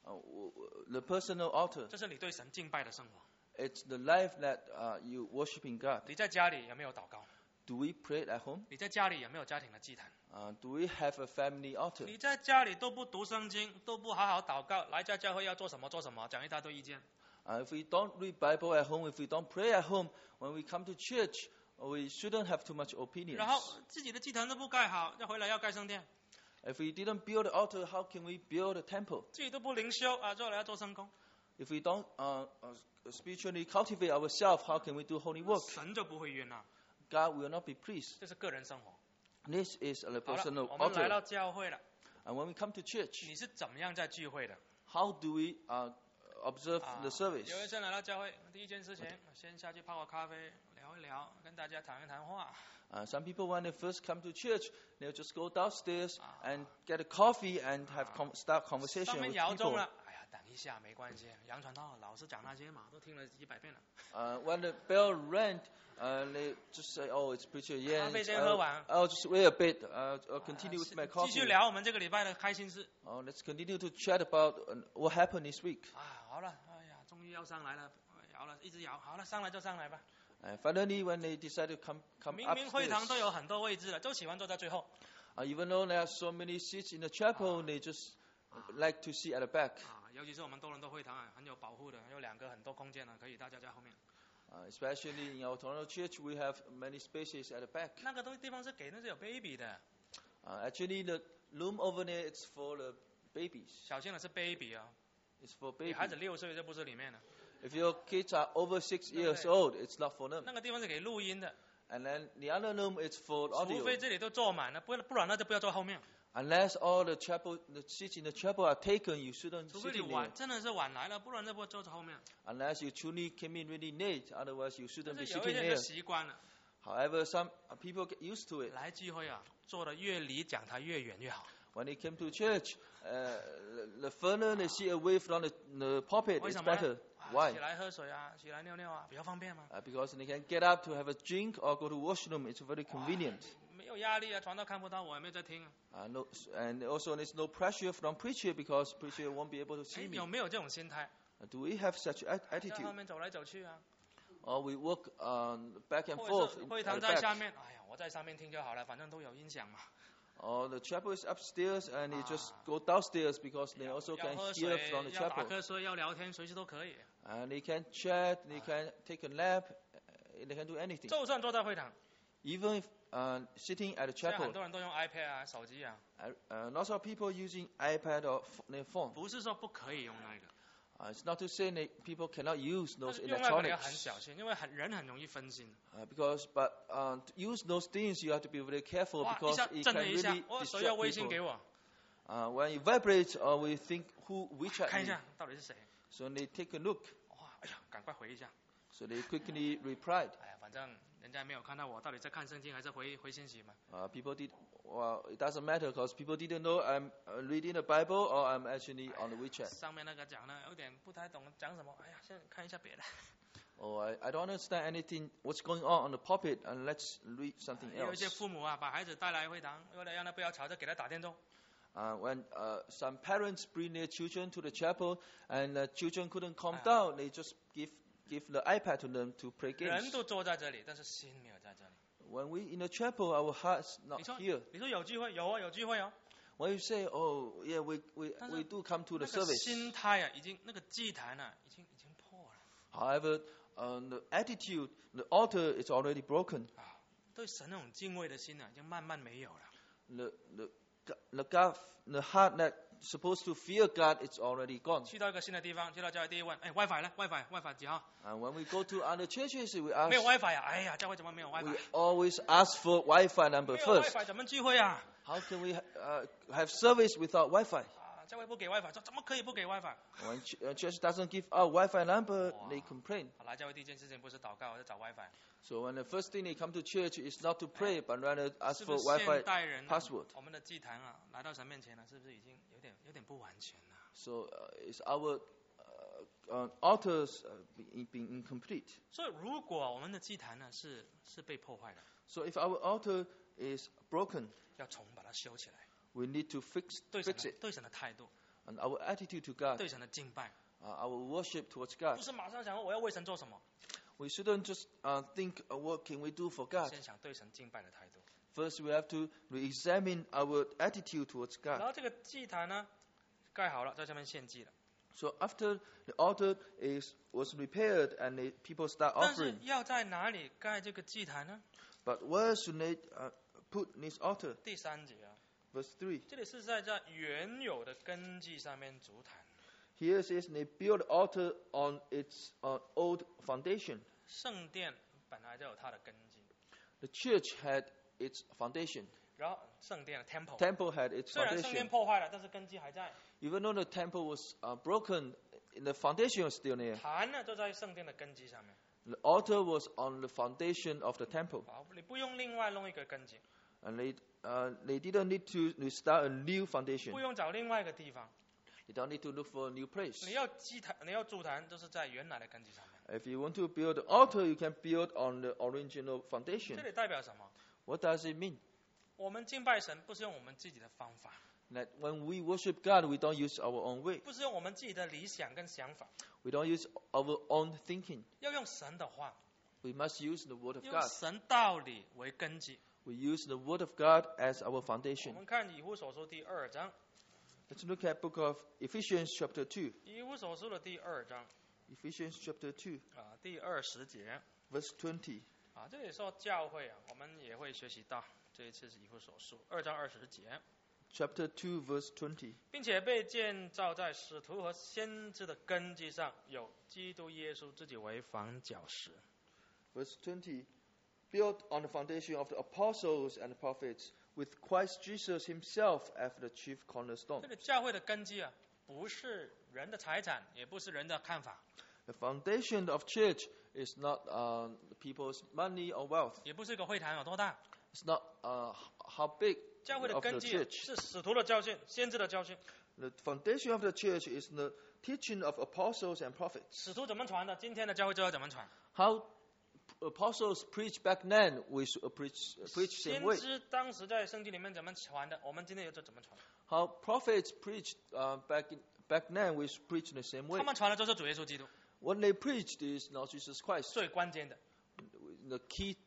The personal altar. 这是你对神敬拜的生活。 It's the life that you worshiping God. 你在家里有没有祷告？ Do we pray at home? 你在家里有没有家庭的祭坛？ Do we have a family altar? 你在家里都不读圣经，都不好好祷告，来家教会要做什么做什么，讲一大堆意见。 If we don't read Bible at home, if we don't pray at home, when we come to church, we shouldn't have too much opinions. 然后自己的祭坛都不盖好，要回来要盖圣殿， If we didn't build the altar, how can we build a temple? 自己都不灵修做来要做圣工， If we don't spiritually cultivate ourselves, how can we do holy work? 神就不会悦纳。 God will not be pleased. 这是个人生活。 This is a 好了， personal 我们来 altar. 到教会了， And when we come to church, 你是怎么样在聚会的？ how do we observe the service? 有一次来到教会，第一件事情先下去泡个咖啡，聊一聊，跟大家谈一谈话。 Some people, when they first come to church, they'll just go downstairs and get a coffee and start 上 conversation 面 with 摇钟 people. 了，哎呀，等一下没关系，杨传道老师讲那些嘛，都听了几百遍了。 When the bell rang, they just say, "Oh, it's preacher." Yeah, 咖啡先喝完。 I'll just wait a bit. I'll continue with my 继续 coffee. 聊我们这个礼拜的开心事。 Let's continue to chat about what happened this week. 好了，哎呀，终于要上来了，摇了，一直摇，好了，上来就上来吧。 And finally, when they decide to come 明明会堂 upstairs, 都有很多位置了，都喜欢坐在最后。 even though there are so many seats in the chapel, they just like to sit at the back. 尤其是我们多伦多会堂很有保护的，有2个很多空间可以大家在后面。 Especially in our Toronto church, we have many spaces at the back. 那个地方是给那些有 baby 的， Actually, the room over there is for the babies. 小心的是 baby It's for 你 babies. 孩子6岁就不是里面的。 If your kids are over 6 years old, it's not for them. 那个地方是给录音的， And then the other room is for 除 audio. 非这里都坐满了，不然那就不要坐后面。 Unless all the seats in the chapel are taken, you shouldn't 除非 sit 你 in there. 晚真的是晚来了，不然就不坐在后面。 Unless you truly came in really late, otherwise you 但 shouldn't be 是有一 sitting 些就 there. 习惯了， However, some people get used to it. 来聚会坐的越离讲台越远越好。 When they came to church, the further they sit away from the pulpit, 为 it's 什么呢 better. Why? 起来喝水起来尿尿比较方便嘛。 Because they can get up to have a drink or go to washroom. It's very convenient. 没有压力传道看不到我，也没有在听。 And also there's no pressure from preacher because preacher won't be able to see me. 有没有这种心态？ Do we have such 在 attitude? 后面走来走去 Or we walk back and 或 forth 者是 at 会 the 堂在 back? 下面，哎呀，我在上面听就好了，反正都有音响嘛。 Or the chapel is upstairs and they just go downstairs because they also 要 can 喝 hear 水， from the 要打 chapel. 瞌睡，要聊天，随时都可以。 And they can chat, they can take a nap they can do anything. 就算坐在会堂， Even if sitting at a 现在很 chapel, 多人都用 iPad 啊、手机啊， lots of people using iPad or their phone. 不是说不可以用那个， It's not to say that people cannot use 但 those 是用那个你要很 electronics. 小心，因为人很容易分心。 But to use those things, you have to be very careful 哇，一 because 下 it 震 can 了一下 really， 谁要 distract 微信给 people. 我？ When it vibrates, we think who WeChat 看一 me. 下到底是谁？ So they take a look. 哇，哎呀，赶快回一下。 So they quickly replied. 哎呀，反正人家没有看到我到底在看圣经还是回信息嘛。 People did. Well, it doesn't matter because people didn't know I'm reading the Bible or I'm actually on the WeChat. 上面那个讲的有点不太懂讲什么，哎呀，先看一下别的。 Oh, I don't understand anything. What's going on the pulpit? And let's read something 有一些 else. 父母啊，把孩子带来会堂，为了让他不要吵，就给他打电动。 When some parents bring their children to the chapel and the children couldn't calm down, they just give the iPad to them to play 人 games. 都坐在这里，但是心没有在这里。 When we in the chapel, our hearts 你 not 说 here. 你说有聚会，有啊，有聚会哦。 When you say, "Oh, yeah, we 但是 do come to the 那个 service," 心态啊，已经那个祭坛啊，已经破了 however, the attitude, the altar is already broken. 啊。对神那种敬畏的心啊，已经慢慢没有了。 The heart that supposed to fear God, it's already gone. 去到一个新的地方，去到教会第一问，哎，WiFi 呢？WiFi 几号？ And when we go to other churches, we 没有 ask, WiFi 啊！哎呀，教会怎么没有 we WiFi？ always ask for Wi-Fi number 没有 first. WiFi 怎么聚会啊？ How can we have service without Wi-Fi? 啊，教会不给 WiFi，说怎么可以不给 WiFi？ When church doesn't give out Wi-Fi number, Wow. they complain. 来教会第一件事情不是祷告，而是找 WiFi。 So when the first thing they come to church is not to pray, but rather ask 是 for 不是现 Wi-Fi 代人啊 password. 我们的祭坛啊，来到神面前了，是不是已经有点不完全了？ So it's our altars being incomplete. 所以如果我们的祭坛呢是被破坏的， So if our altar is broken, 要重把它修起来。 we need to fix 对 it. 神的态度， And our attitude to God, 对神的敬拜， our worship towards 不 God. 是马上想我要为神做什么， We shouldn't just think, what can we do for God? 先想对神敬拜的态度。 First, we have to re-examine our attitude towards 然 God. 后这个祭坛呢盖好了，在上面献祭了， So after the altar was repaired and the people start 但是 offering, 要在哪里盖这个祭坛呢？ but where should they put this altar? 第3节啊， Verse 3. 这里是在原有的根基上面筑坛。 Here it says they built the altar on its old foundation. 圣殿本来就有它的根基， The church had its foundation. 然后圣殿的 temple， Temple had its 虽然圣殿 foundation. 破坏了，但是根基还在。 Even though the temple was broken, the foundation was still there. 坛呢就在圣殿的根基上面， The altar was on the foundation of the temple. 啊，你不用另外弄一个根基， And they didn't need to start a new foundation. 不用找另外一个地方。 They don't need to look for a new place. 你要祭坛，你要筑坛，都是在原来的根基上面。 If you want to build an altar, you can build on the original 这 foundation. 里代表什么？ What does it mean? 我们敬拜神不是用我们自己的方法， That when we worship God, we don't use our own way. 不是用我们自己的理想跟想法， We don't use our own thinking. 要用神的话， We must use the Word of 用 God. 神道理为根基。 We use the Word of God as our 我 foundation. 们看以弗所书第2章， Let's look at book of Ephesians chapter 2. 以弗所书的第2章 Ephesians chapter 2, 啊，第20节 verse 20. 啊，这里说教会啊，我们也会学习到。这一次是以弗所书2章20节， Chapter 2, verse 20. 并且被建造在使徒和先知的根基上，有基督耶稣自己为房角石。 Verse 20. Built on the foundation of the apostles and the prophets, with Christ Jesus himself as the chief cornerstone. 这里教会的根基啊，不是人的财产，也不是人的看法， The foundation of church is not people's money or wealth. 也不是一个会堂有多大。 It's not how big 教会的 of the 根基啊 church. 是使徒的教训、先知的教训。 The foundation of the church is the teaching of apostles and prophets. 使徒怎么传的，今天的教会就要怎么传。 How apostles preached back then, we should preach same 先 way. 知当时在圣经里面怎么传的，我们今天就怎么传。 How prophets preached back then, we should preach in the same way. 他们传的就是主耶稣基督， What they preached is Lord Jesus Christ, 最关键的。 the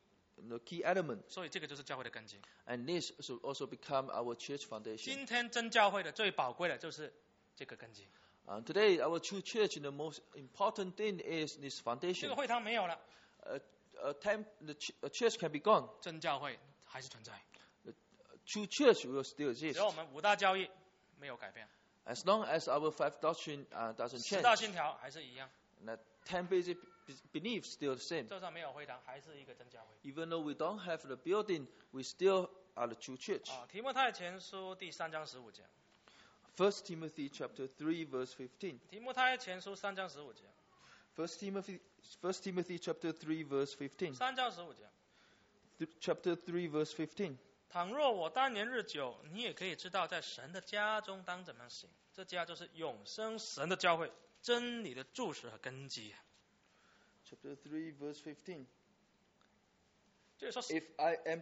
key element. 所以这个就是教会的根基。 And this should also become our church foundation. 今天真教会的最宝贵的就是这个根基。 Today, our true church, the most important thing is this 这个 foundation. 会堂没有了， a church can be gone. 真教会还是存在。 True church will still 只 exist 要我们五大教义没有改变， as long as our 5 doctrine doesn't 十大 change. 信条还是一样， That 10 basic beliefs still the same. 就算没有会堂，还是一个真教会。 Even though we don't have the building, we still are the true church. 提摩太前书第3章15节， 1 Timothy chapter 3 verse 15. 提摩太前书3章15节， 1 Timothy chapter 3 verse 15. 3章15节。 Chapter 3 verse 15. 倘若我单年日久，你也可以知道，在神的家中当怎么行。这家就是永生神的教会，真理的柱石和根基。 Chapter 3 verse 15. 就是说， If I'm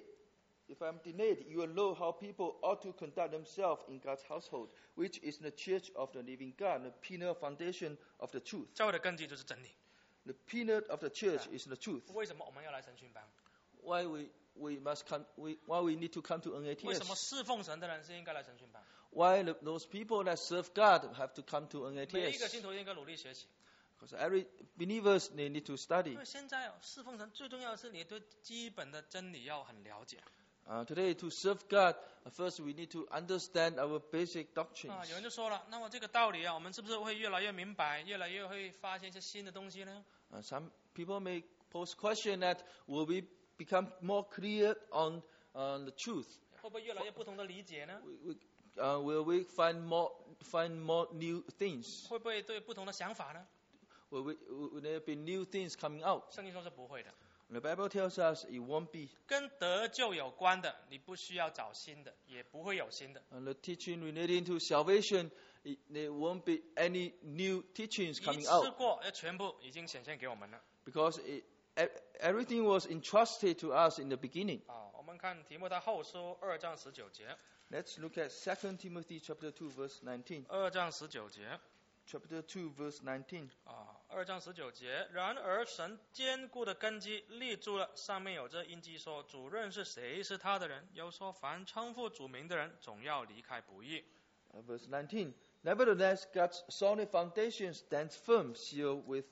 denied, you will know how people ought to conduct themselves in God's household, which is the church of the living God, the pillar foundation of the truth. 教会的根基就是真理。 The pillar of the church is the truth. 为什么我们要来神训班？ Why we need to come to 为什么 NATS? 侍奉神的人是应该来神训班？ Why those people that serve God have to come to 每一个信 NATS? 徒应该努力学习。 Because every believers they need to 因 study. 为现在侍奉神最重要的是你对基本的真理要很了解。 Today to serve God, first we need to understand our basic 有 doctrines. 人就说了，那么这个道理我们是不是会越来越明白，越来越会发现一些新的东西呢？ Some people may pose question that will we become more clear on the truth? 会不会越来越不同的理解呢？ Will we find more new things? 会不会对不同的想法呢？ Will there be new things coming out? 圣经说是不会的。 The Bible tells us it won't be. 跟得救有关的，你不需要找新的，也不会有新的。 And the teaching relating to salvation, there won't be any new teachings 一 coming 次 out 过，全部已经显现给我们了。 because everything was entrusted to us in the beginning. 我们看提摩太后书2章19节。 Let's look at 2 Timothy chapter 2 verse 19. 2章19节。 Chapter 2 verse 19. 2章19节。然而神坚固的根基立住了，上面有这印记说：主认识谁是他的人。又说凡称呼主名的人，总要离开不义。 Verse 19. Nevertheless, God's solid foundation stands firm, sealed with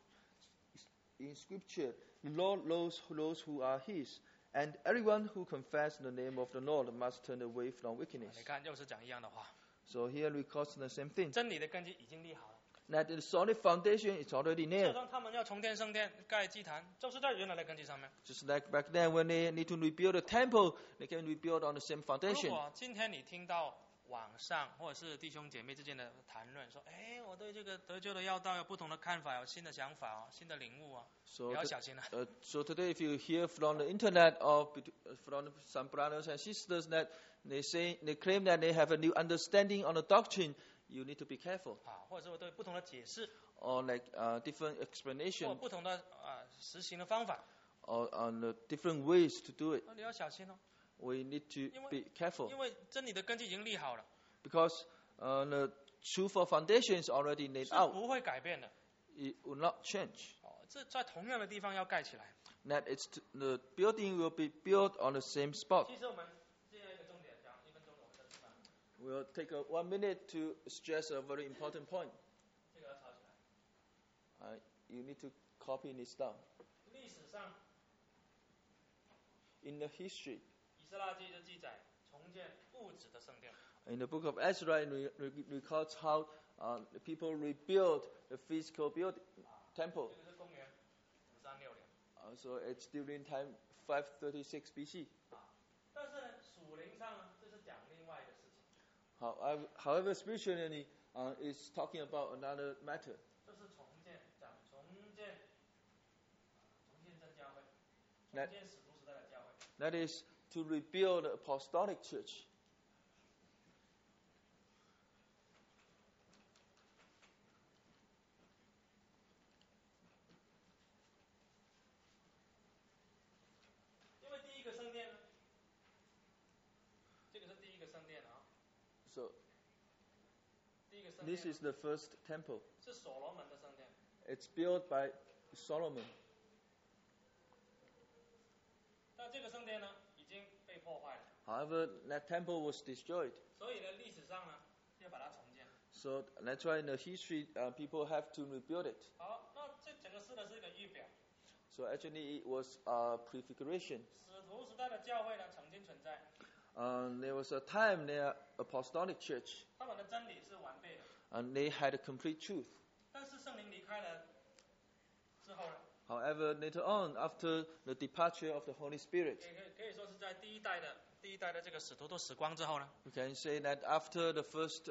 in Scripture. The Lord knows those who are His, and everyone who confesses the name of the Lord must turn away from wickedness. 你看，又是讲一样的话。 So here records the same thing. 真理的根基已经立好了。 That the solid foundation is already 就 nailed. 算他们要重建圣殿、盖祭坛，就是在原来的根基上面。 Just like back then when they need to rebuild a temple, they can rebuild on the same 如 foundation. 果今天你听到网上或者是弟兄姐妹之间的谈论，说，我对这个得救的要道有不同的看法，有新的想法新的领悟不要小心了。 So today, if you hear from the internet or from some brothers and sisters that they claim that they have a new understanding on the doctrine, you need to be careful. 或者是对不同的解释， Or like different 或 explanation, 不同的实行的方法， or on the different ways to do it. 你要小心哦。 We need to 因为 be careful 因为真理的根基已经立好了， because the truth of foundation is already laid 是 out. 不会改变的。 It will not change. 这在同样的地方要盖起来。 That the building will be built on the same spot. 其实我们这样一个重点讲1分钟，我们再吃饭。 We'll take 1 minute to stress a very important point. 这个要抄起来。 You need to copy this down. 历史上， In the history, 以斯拉记就记载重建物质的圣殿。 in the book of Ezra, it records how the people rebuilt the physical temple. 这个是公元536年。 So it's during time 536 BC. 但是呢，属灵上呢，这是讲另外一个事情。 However, spiritually, is talking about another matter. 这是重建真教会，重建使徒时代的教会。 That is to rebuild the apostolic church. 因为第一个圣殿呢，这个是第一个圣殿 So 第一个圣 this 殿 is the first temple. 是所罗门的圣殿。 It's built by Solomon. 但这个圣殿呢，已经被破坏了， However, that temple was destroyed. 所以呢，历史上呢，要把它重建。 So that's why in the history, people have to rebuild it. 好，那这整个事呢是一个预表。 So actually, it was a prefiguration. 使徒时代的教会呢，曾经存在， There was a time there, apostolic church, 他们的真理是完备的。 and they had a complete truth. 但是圣灵离开了之后呢， However, later on, after the departure of the Holy Spirit, 也可以说是在第一代的这个使徒都死光之后呢， we can say that after the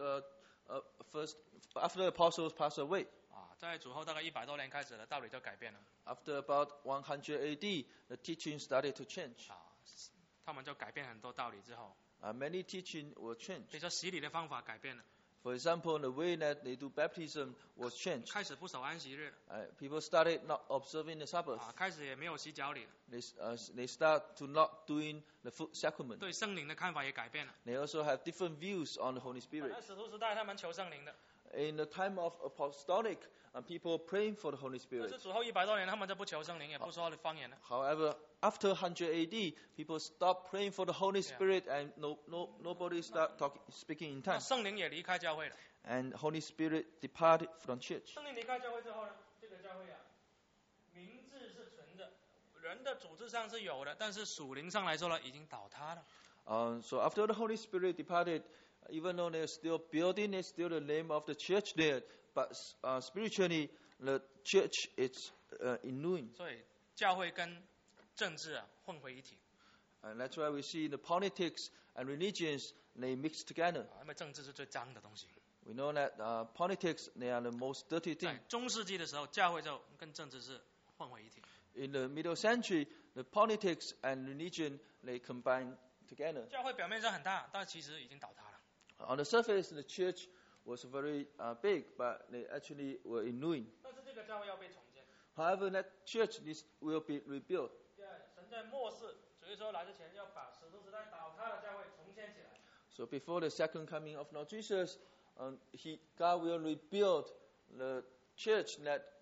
after the apostles passed away, 在主后大概100多年开始的道理就改变了， after about 100 AD, the teaching started to change. 他们就改变很多道理之后， Many teaching were 比如 changed. 说洗礼的方法改变了， For example, the way that they do baptism was changed. 开始不守安息日了， People started not observing the Sabbath. 开始也没有洗脚礼了， They start to not doing the food sacrament. 对圣灵的看法也改变了。 They also have different views on the Holy 本 Spirit. 来使徒时代他们求圣灵的， In the time of apostolic, people praying for the Holy 但 Spirit. 是主后100多年他们就不求圣灵，也不说方言了。 However, after 100 AD, people stopped praying for the Holy Spirit, and nobody start speaking in 那 tongues. 圣灵也离开教会了。 And Holy Spirit departed from church. 圣灵离开教会之后呢，这个教会名字是存着，人的组织上是有的，但是属灵上来说呢，已经倒塌了。 So after the Holy Spirit departed, even though they're still building, it's still the name of the church there, but spiritually, the church is in ruin. 所以教会跟政治混为一体， And that's why we see the politics and religions, they mix together. 因为政治是最脏的东西。 We know that politics, they are the most dirty 在 thing. 中世纪的时候，教会就跟政治是混为一体。 In the middle century, the politics and religion, they combine together. 教会表面上很大，但其实已经倒塌了。 On the surface, the church was very big, but they actually were in ruin. 但是这个教会要被重建。 However, that church will be rebuilt. 神在末世，所以说来之前要把使徒时代倒塌的教会重建起来。 So before the second coming of Lord Jesus, God will rebuild the church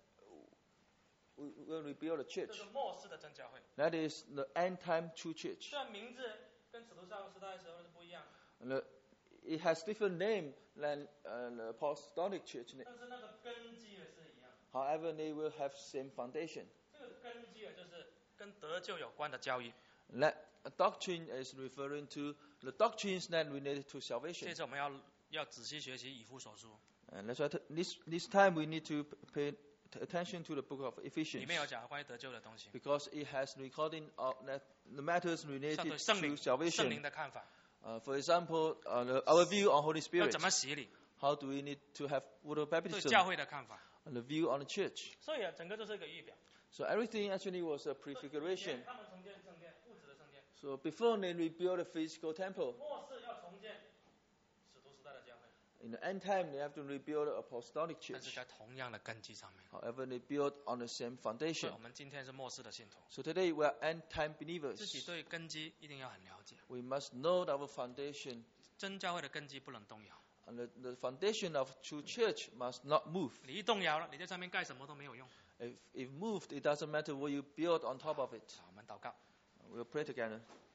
will rebuild the 这 church. 是末世的真教会。 That is the end time true church. 虽然名字跟使徒时代的时候是不一样， It has different name than the apostolic church. 但是那个根基是一样。 However, they will have same foundation. 这个根基就是跟得救有关的教义。 That doctrine is referring to the doctrines that related to 这 salvation. 次我们要仔细学习以弗所书， And that's why this time we need to pay attention to the book of 里 Ephesians, 面有讲关于得救的东西， because it has recording of that the matters 像 related 对圣灵 to salvation. 的看法， For example, our view on Holy 要 Spirit. 怎么洗礼， How do we need to have water 对 baptism? 教会的看法。 And the view on the church. 所以整个就是一个预表。 So everything actually was a prefiguration. 他们重建圣殿，物质的圣殿。 So before they rebuild a physical temple, 末世要重建使徒时代的教会， in the end time they have to rebuild an apostolic 但是 church. 在同样的根基上面。 However, they build on the same 所以 foundation. 我们今天是末世的信徒， So today we are end time 自己 believers. 对根基一定要很了解。 We must know our foundation. 真教会的根基不能动摇， And the foundation of true church must not move. 你一动摇了，你在上面盖什么都没有用。 If moved, it doesn't matter what you build on top of it. 好，我们祷告。 We'll pray together.